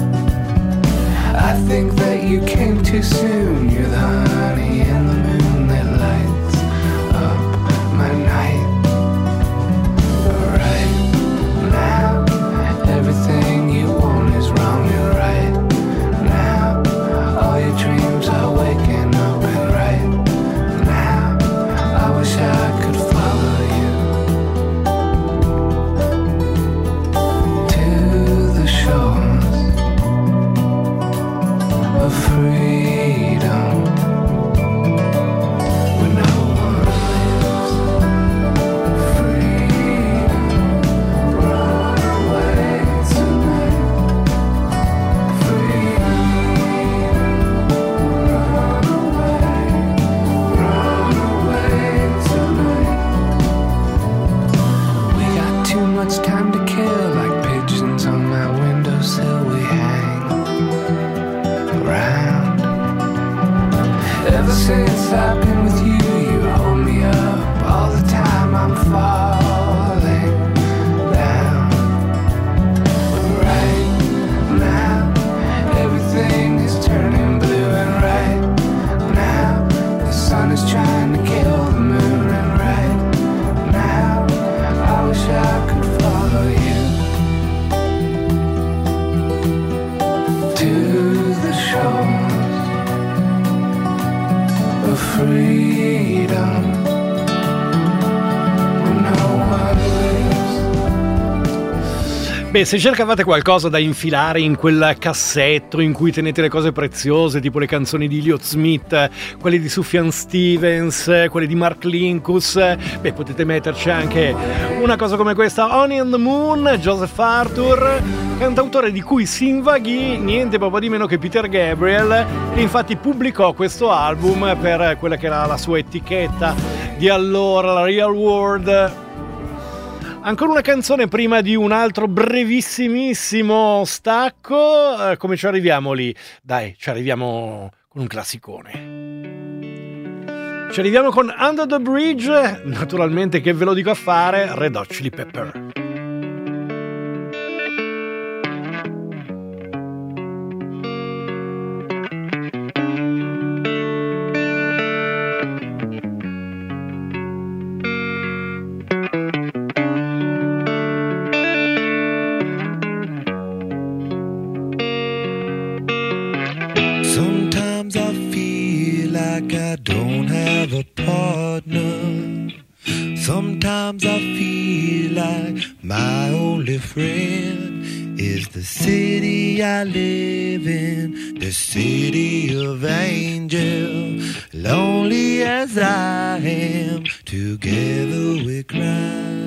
I think that you came too soon. You're the honey in the moon that lights up my night. But right now, everything you want is wrong, and right now, all your dreams are waking up, and right now, I wish I could follow you to the shores of freedom Beh, se cercavate qualcosa da infilare in quel cassetto in cui tenete le cose preziose, tipo le canzoni di Elliott Smith, quelle di Sufjan Stevens, quelle di Mark Linkous, beh, potete metterci anche una cosa come questa, Honey on the Moon, Joseph Arthur, cantautore di cui si invaghì niente proprio di meno che Peter Gabriel, e infatti pubblicò questo album per quella che era la sua etichetta di allora, la Real World. Ancora una canzone prima di un altro brevissimissimo stacco. Eh, come ci arriviamo lì? Dai, ci arriviamo con un classicone. Ci arriviamo con Under the Bridge, naturalmente, che ve lo dico a fare, Red Hot Chili Pepper. Sometimes I feel like I don't have a partner. Sometimes I feel like my only friend is the city I live in, the city of angels. Lonely as I am, together we cry.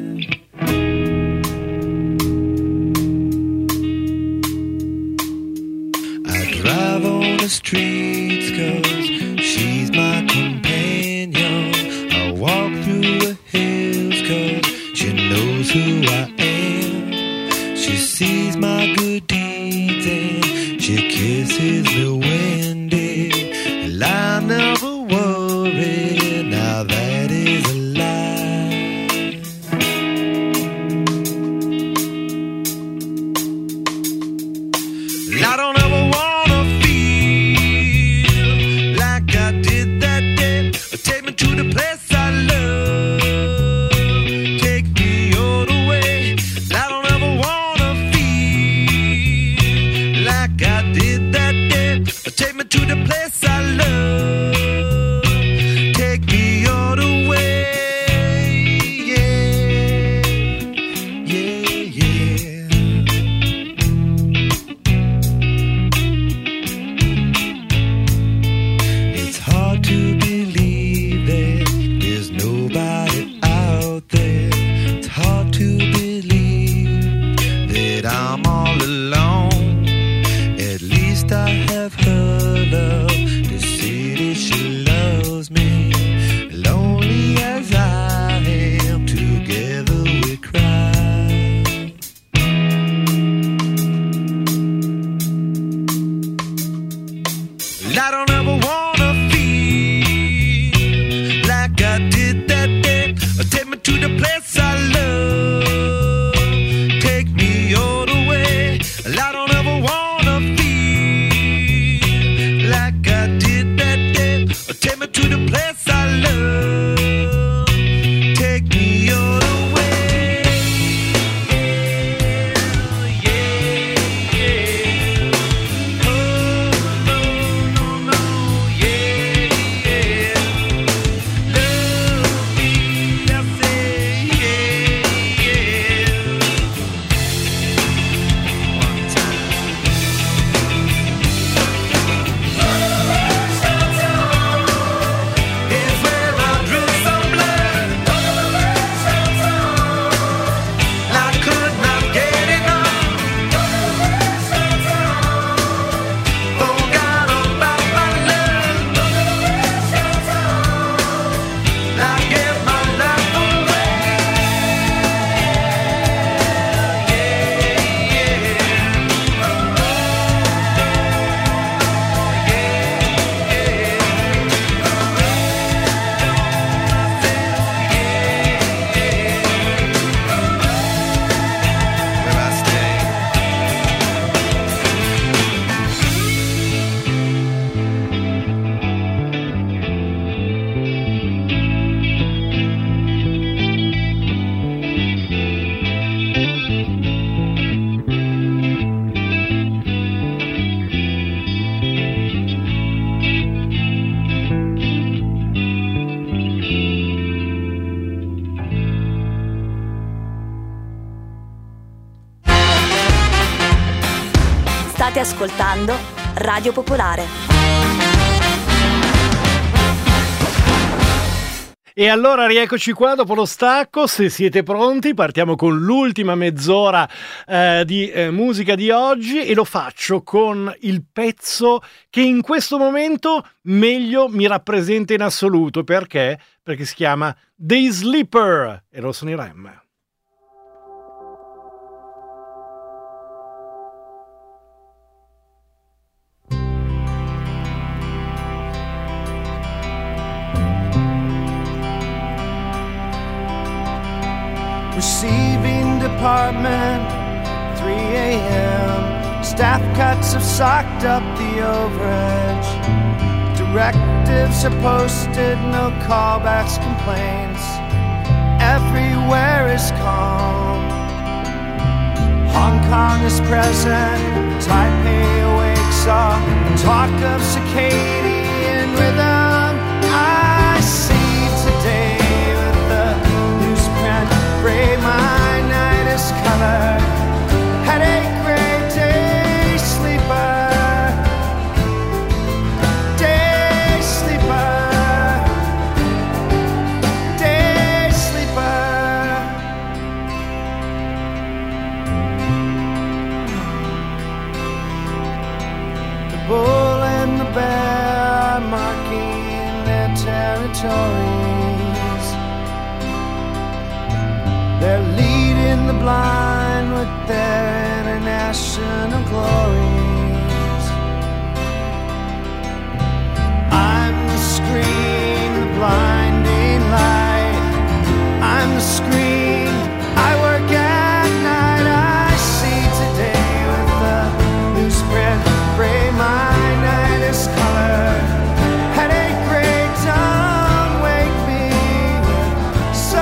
Drive on the streets cause she's my companion. I walk through the hills cause she knows who I am. She sees my good deeds and she kisses me windy. And I never worry, now that is a lie. I don't ever want State ascoltando Radio Popolare. E allora rieccoci qua dopo lo stacco, se siete pronti partiamo con l'ultima mezz'ora eh, di eh, musica di oggi e lo faccio con il pezzo che in questo momento meglio mi rappresenta in assoluto. Perché? Perché si chiama Day Sleeper e lo sono i Rem. Receiving department, three a.m. Staff cuts have socked up the overage. Directives are posted, no callbacks, complaints. Everywhere is calm. Hong Kong is present, Taipei awakes all talk of circadian rhythm. I see today with the newsprint. Gray, my night is colored. Headache, gray, day sleeper. Day sleeper. Day sleeper. The bull and the bear are marking their territories. They're leading the blind with their international glories. I'm the screen, the blinding light. I'm the screen, I work at night. I see today with the newsprint gray. My night is colored. Headache gray, don't wake me with so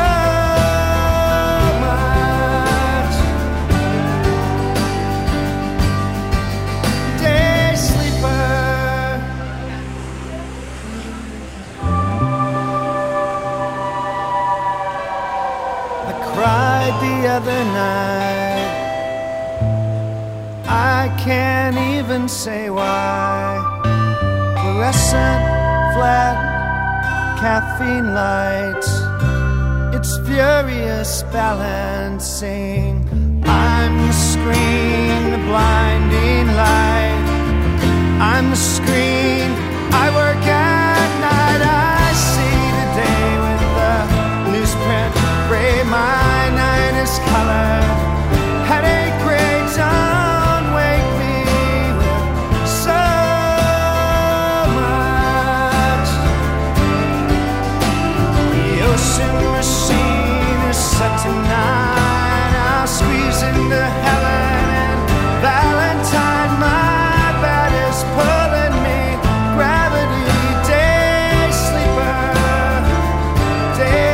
the other night. I can't even say why. Fluorescent, flat, caffeine lights. It's furious balancing. I'm the screen, the blinding light. I'm the screen, I work at night. I see the day with the newsprint gray. My night is colored. Headache gray, don't wake me with so much. The ocean machine is set tonight. I'll squeeze into Helen and Valentine. My bed is pulling me. Gravity, day sleeper. Day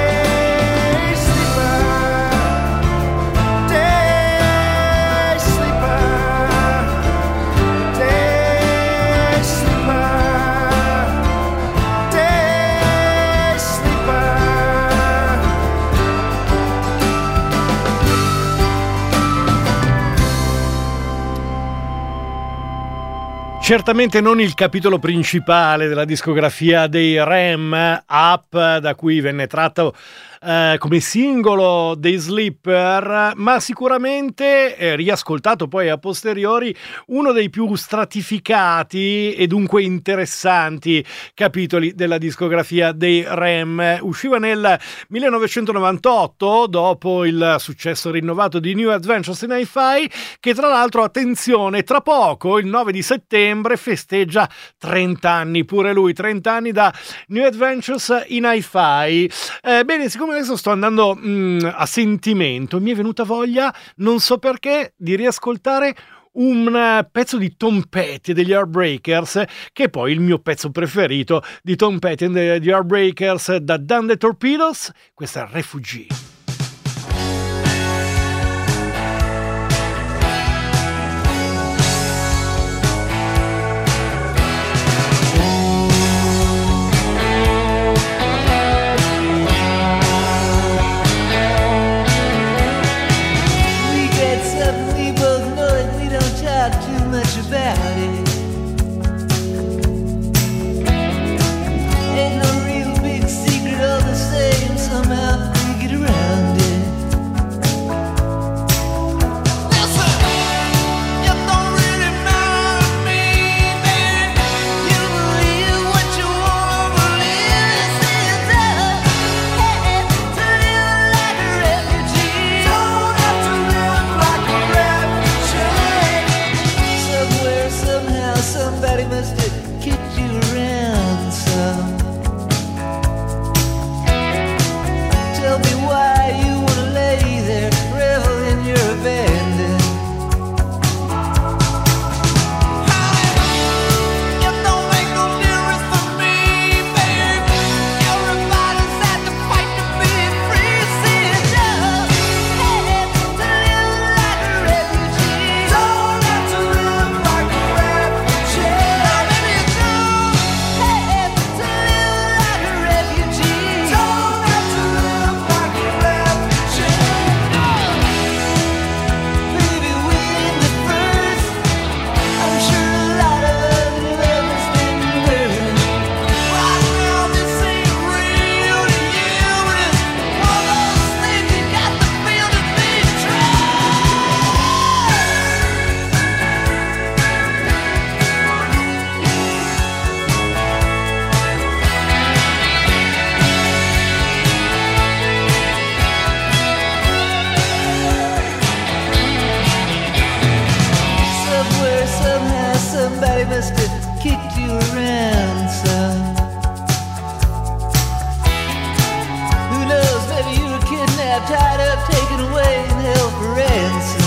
Certamente non il capitolo principale della discografia dei Rem, Up, da cui venne tratto eh, come singolo dei Sleeper, ma sicuramente eh, riascoltato poi a posteriori uno dei più stratificati e dunque interessanti capitoli della discografia dei Rem. Usciva nel millenovecentonovantotto dopo il successo rinnovato di New Adventures in Hi-Fi, che tra l'altro, attenzione, tra poco, il nove di settembre, festeggia trenta anni, pure lui, trenta anni da New Adventures in Hi-Fi. Eh, bene, siccome adesso sto andando mh, a sentimento, mi è venuta voglia, non so perché, di riascoltare un pezzo di Tom Petty degli Heartbreakers, che è poi il mio pezzo preferito di Tom Petty e degli Heartbreakers, da Damn the Torpedoes. Questa è Refugee. About just to kick you around some. Who knows, maybe you were kidnapped, tied up, taken away, and held for ransom.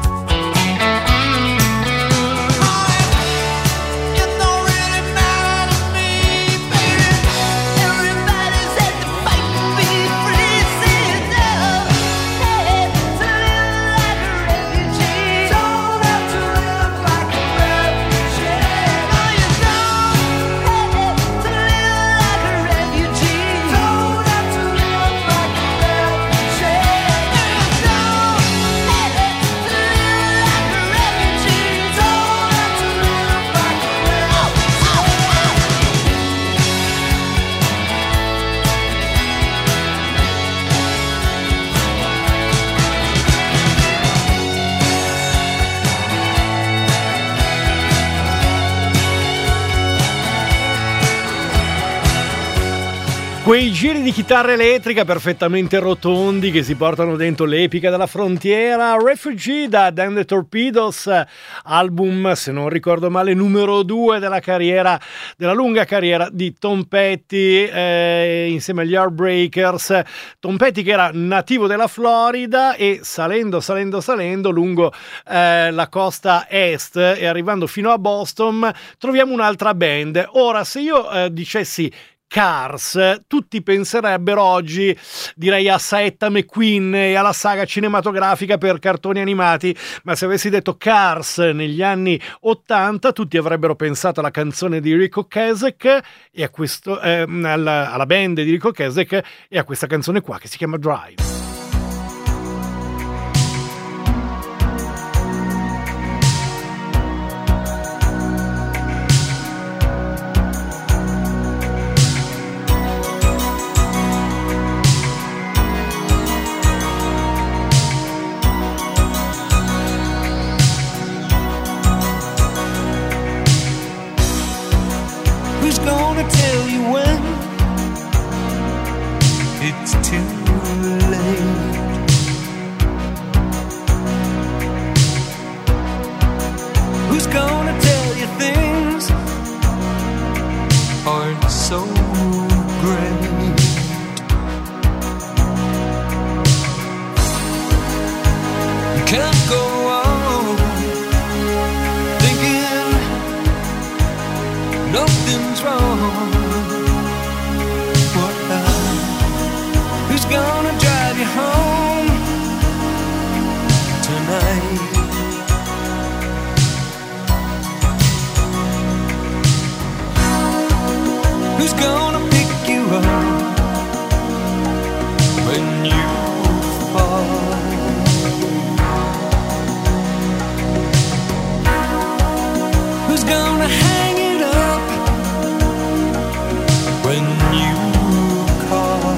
Quei giri di chitarra elettrica perfettamente rotondi che si portano dentro l'epica della frontiera. Refugee da Damn the Torpedoes, album, se non ricordo male, numero due della carriera, della lunga carriera di Tom Petty, eh, insieme agli Heartbreakers. Tom Petty che era nativo della Florida e salendo, salendo, salendo lungo eh, la costa est e arrivando fino a Boston troviamo un'altra band. Ora, se io eh, dicessi Cars, tutti penserebbero oggi, direi, a Saetta McQueen e alla saga cinematografica per cartoni animati, ma se avessi detto Cars negli anni ottanta tutti avrebbero pensato alla canzone di Ric Ocasek e a questo, eh, alla, alla band di Ric Ocasek e a questa canzone qua che si chiama Drive. Gonna tell you when it's too late. Who's gonna tell you things aren't so great? You can't go on thinking nothing's wrong. What now? Who's gonna drive you home tonight? Who's gonna pick you up when you fall? Who's gonna hang it up when you call?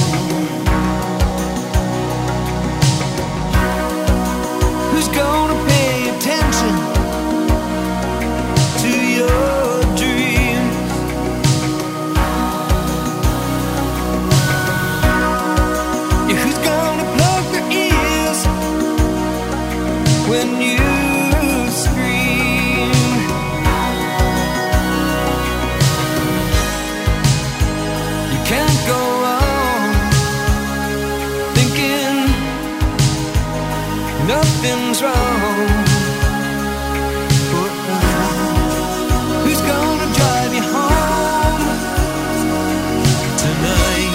Who's gonna pay attention to your dreams? Yeah, who's gonna plug their ears when you scream? You can't go on thinking nothing's wrong. But who's gonna drive you home tonight?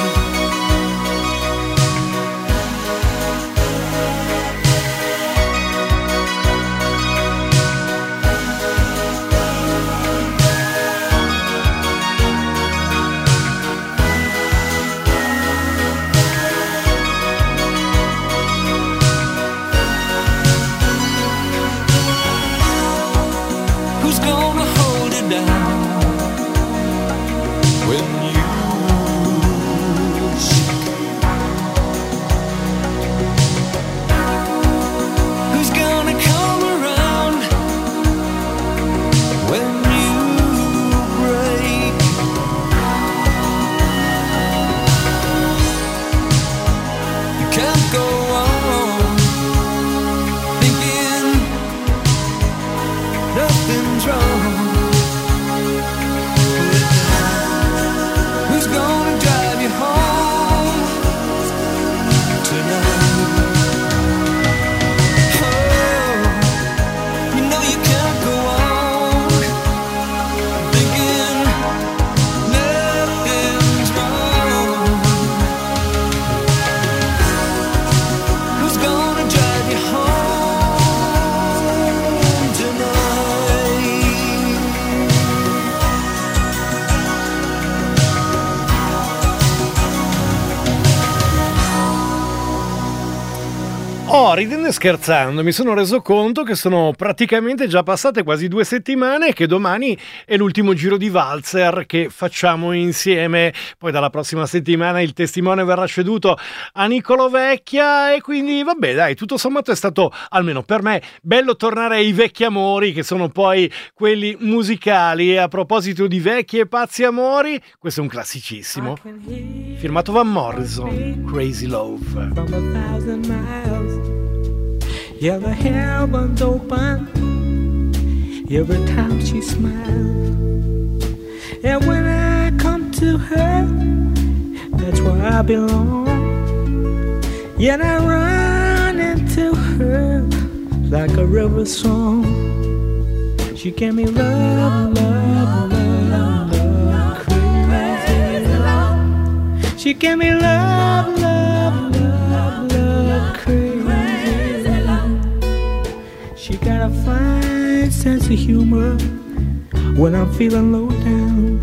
Oh, ridendo e scherzando, mi sono reso conto che sono praticamente già passate quasi due settimane e che domani è l'ultimo giro di valzer che facciamo insieme. Poi dalla prossima settimana il testimone verrà ceduto a Niccolò Vecchia e quindi vabbè dai, tutto sommato è stato, almeno per me, bello tornare ai vecchi amori che sono poi quelli musicali. E a proposito di vecchi e pazzi amori, questo è un classicissimo, firmato Van Morrison, Crazy Love. From a thousand miles, yeah, the heavens open every time she smiles. And when I come to her, that's where I belong. Yet I run into her like a river song. She gave me love, love, love, love, crazy love. She gave me love, love, love, love, crazy love. She got a fine sense of humor when I'm feeling low down.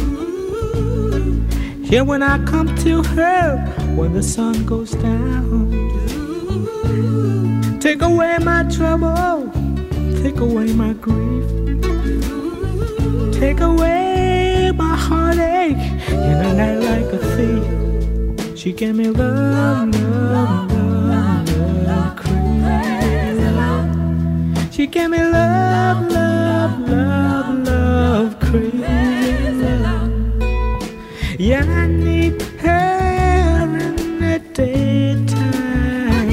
Yeah, when I come to her when the sun goes down. Take away my trouble, take away my grief, take away my heartache in a night like a thief. She gave me love, love, love, love, crazy love. She gave me love, love, love, love, crazy love. Yeah, I need her in the daytime.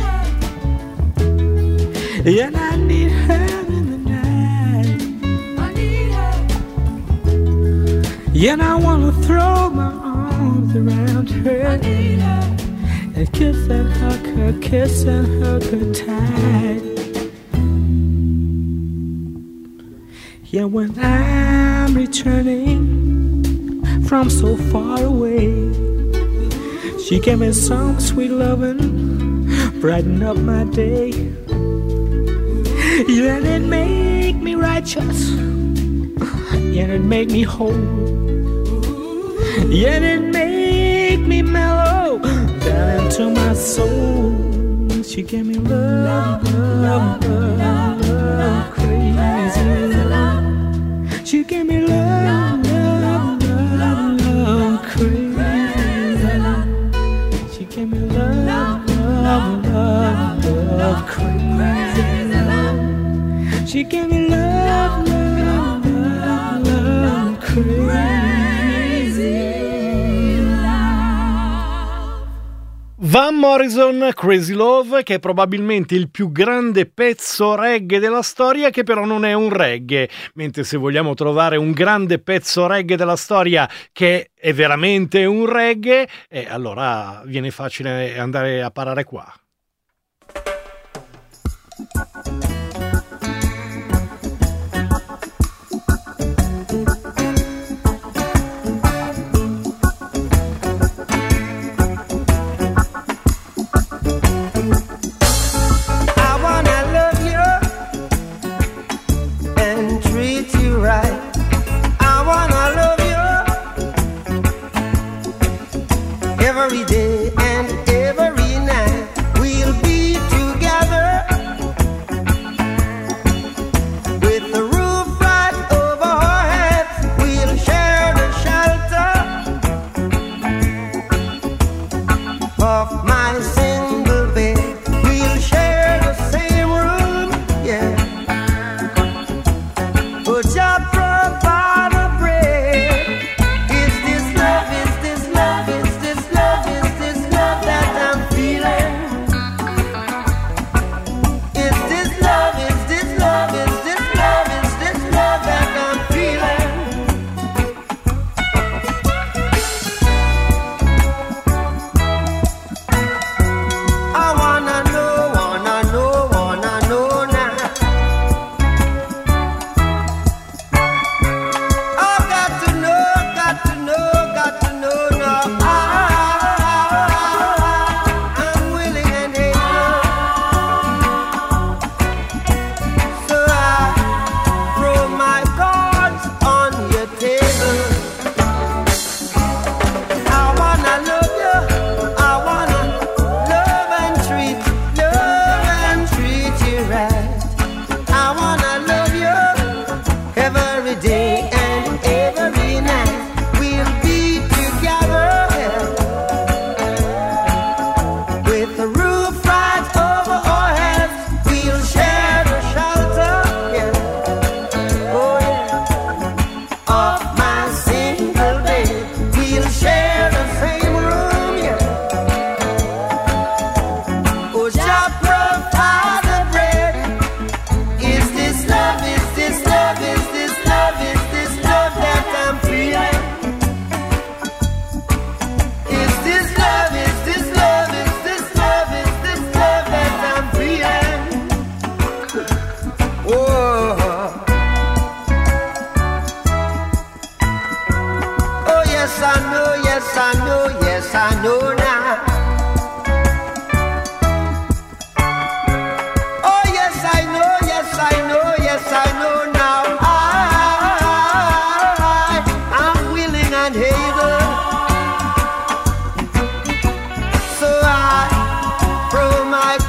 Yeah, I need her in the night. I need her. Yeah, I wanna throw my arms around her. I need her. And kiss and hug her, kiss and hug her tight. Yeah, when I'm returning from so far away, she gave me some sweet loving, brighten up my day. Yeah, and it make me righteous, yeah, it make me whole, yeah, it make me mellow down into my soul. She gave me love, love, love, love, crazy love. She gave me love, love, love, love, crazy love. She gave me love, love, love, love, crazy love. She gave me love, love, love, love, crazy love. Van Morrison, Crazy Love, che è probabilmente il più grande pezzo reggae della storia, che però non è un reggae, mentre se vogliamo trovare un grande pezzo reggae della storia che è veramente un reggae, eh, allora viene facile andare a parare qua. Every day and every night.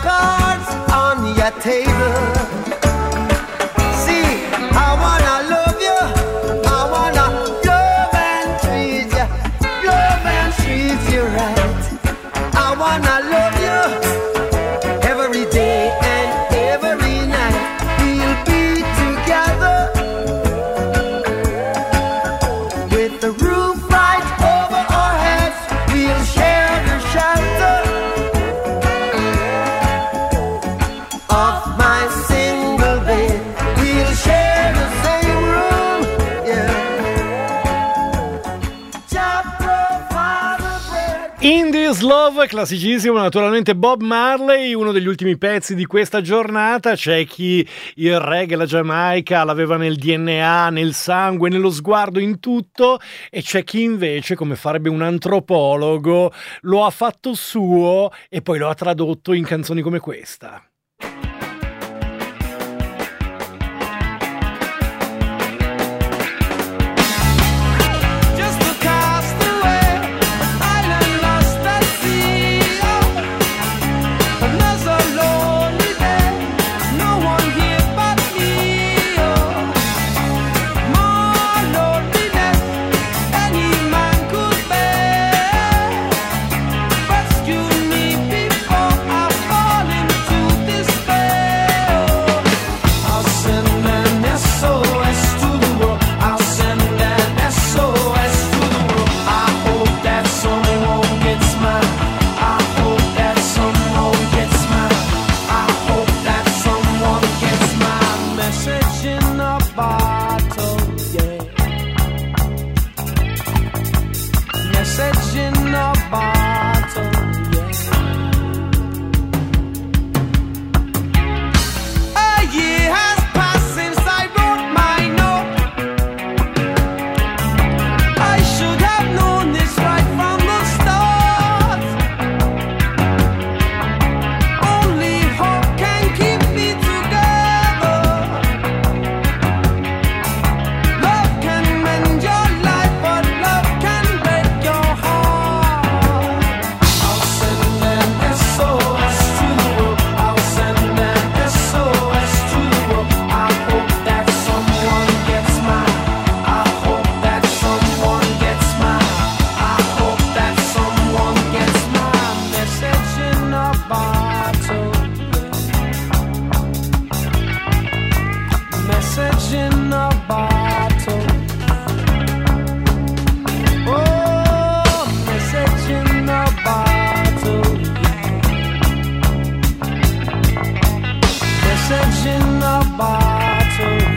cards on your table. See, I wanna love you, I wanna love and treat you, love and treat you right. I wanna love you every day and every night. We'll be together with the roof right over our heads. We'll share the shelter of my single bed. We'll share the same room, yeah. Jah provide the bread. In This Love, classicissimo, naturalmente Bob Marley, uno degli ultimi pezzi di questa giornata. C'è chi il reggae, la Giamaica l'aveva nel D N A, nel sangue, nello sguardo, in tutto, e c'è chi invece, come farebbe un antropologo, lo ha fatto suo e poi lo ha tradotto in canzoni come questa. Just a castaway, island lost at sea. Oh, another lonely day, no one here but me. Oh, more loneliness any man could bear. Rescue me before I fall into despair. Oh, I'll send an S O S to the world. I'll send an S O S to the world. I hope that someone gets mine. I hope that someone gets mine. I hope that someone gets my message in a bottle, yeah. Message in a bottle, yeah. A year has passed since I wrote my note. I should have known this right from the start. Only hope can keep me together. Love can mend your life, but love can break your heart. I'll send an S O S to the world. I'll send an S O S to the world. I hope that someone gets mine. I hope that someone gets mine. I hope that someone gets my message in a bottle. Message in a bottle. Oh, message in a bottle. Message in a bottle.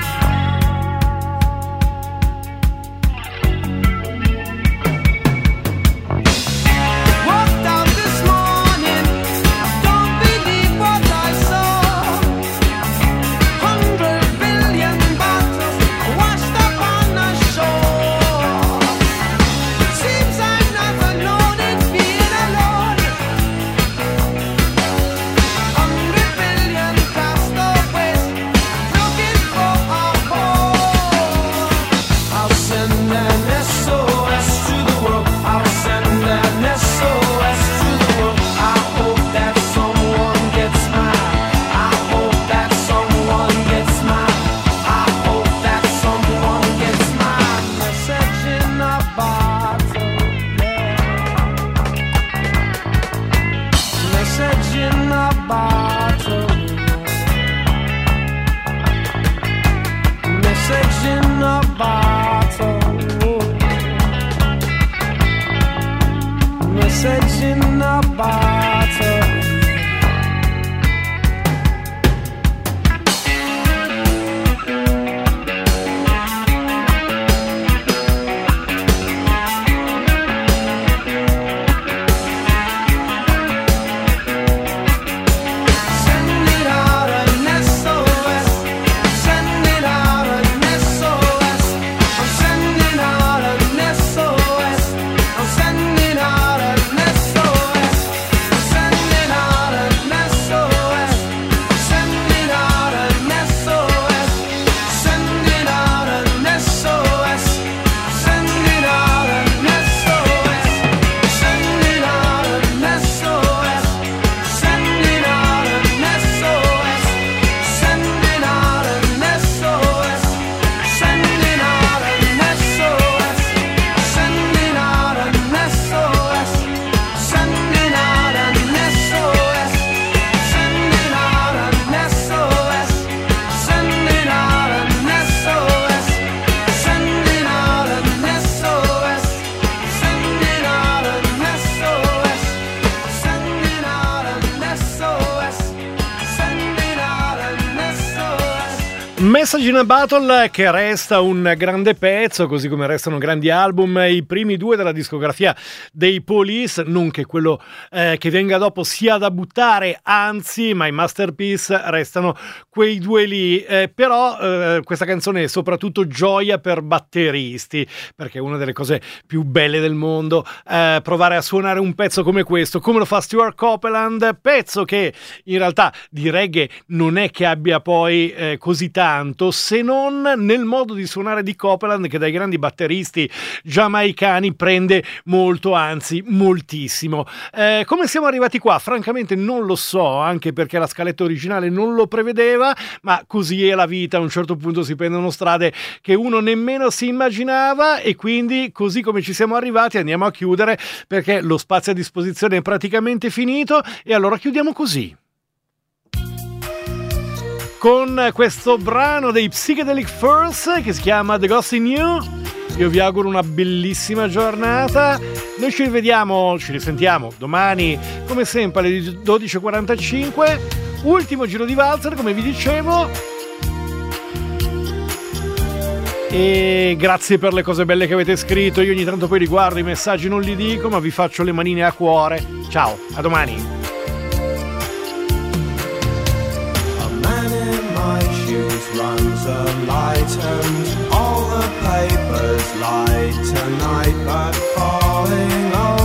Walked out this morning, don't believe what I saw. Hundred billion bottles washed up on the shore. Seems I'm not alone in being alone. Hundred billion castaways Message in a Battle, che resta un grande pezzo, così come restano grandi album, i primi due della discografia dei Police, non che quello eh, che venga dopo sia da buttare, anzi, ma i masterpiece restano quei due lì, eh, però eh, questa canzone è soprattutto gioia per batteristi, perché è una delle cose più belle del mondo, eh, provare a suonare un pezzo come questo, come lo fa Stuart Copeland, pezzo che in realtà di reggae non è che abbia poi eh, così tanto, se non nel modo di suonare di Copeland, che dai grandi batteristi giamaicani prende molto, anzi moltissimo. Eh, come siamo arrivati qua? Francamente non lo so, anche perché la scaletta originale non lo prevedeva, ma così è la vita, a un certo punto si prendono strade che uno nemmeno si immaginava, e quindi così come ci siamo arrivati andiamo a chiudere, perché lo spazio a disposizione è praticamente finito, e allora chiudiamo così, con questo brano dei Psychedelic Furs che si chiama The Ghost in You. Io vi auguro una bellissima giornata. Noi ci rivediamo, ci risentiamo domani come sempre alle dodici e quarantacinque. Ultimo giro di valzer, come vi dicevo. E grazie per le cose belle che avete scritto. Io ogni tanto poi riguardo i messaggi, non li dico, ma vi faccio le manine a cuore. Ciao, a domani. Runs a light and all the papers lie tonight, but falling over.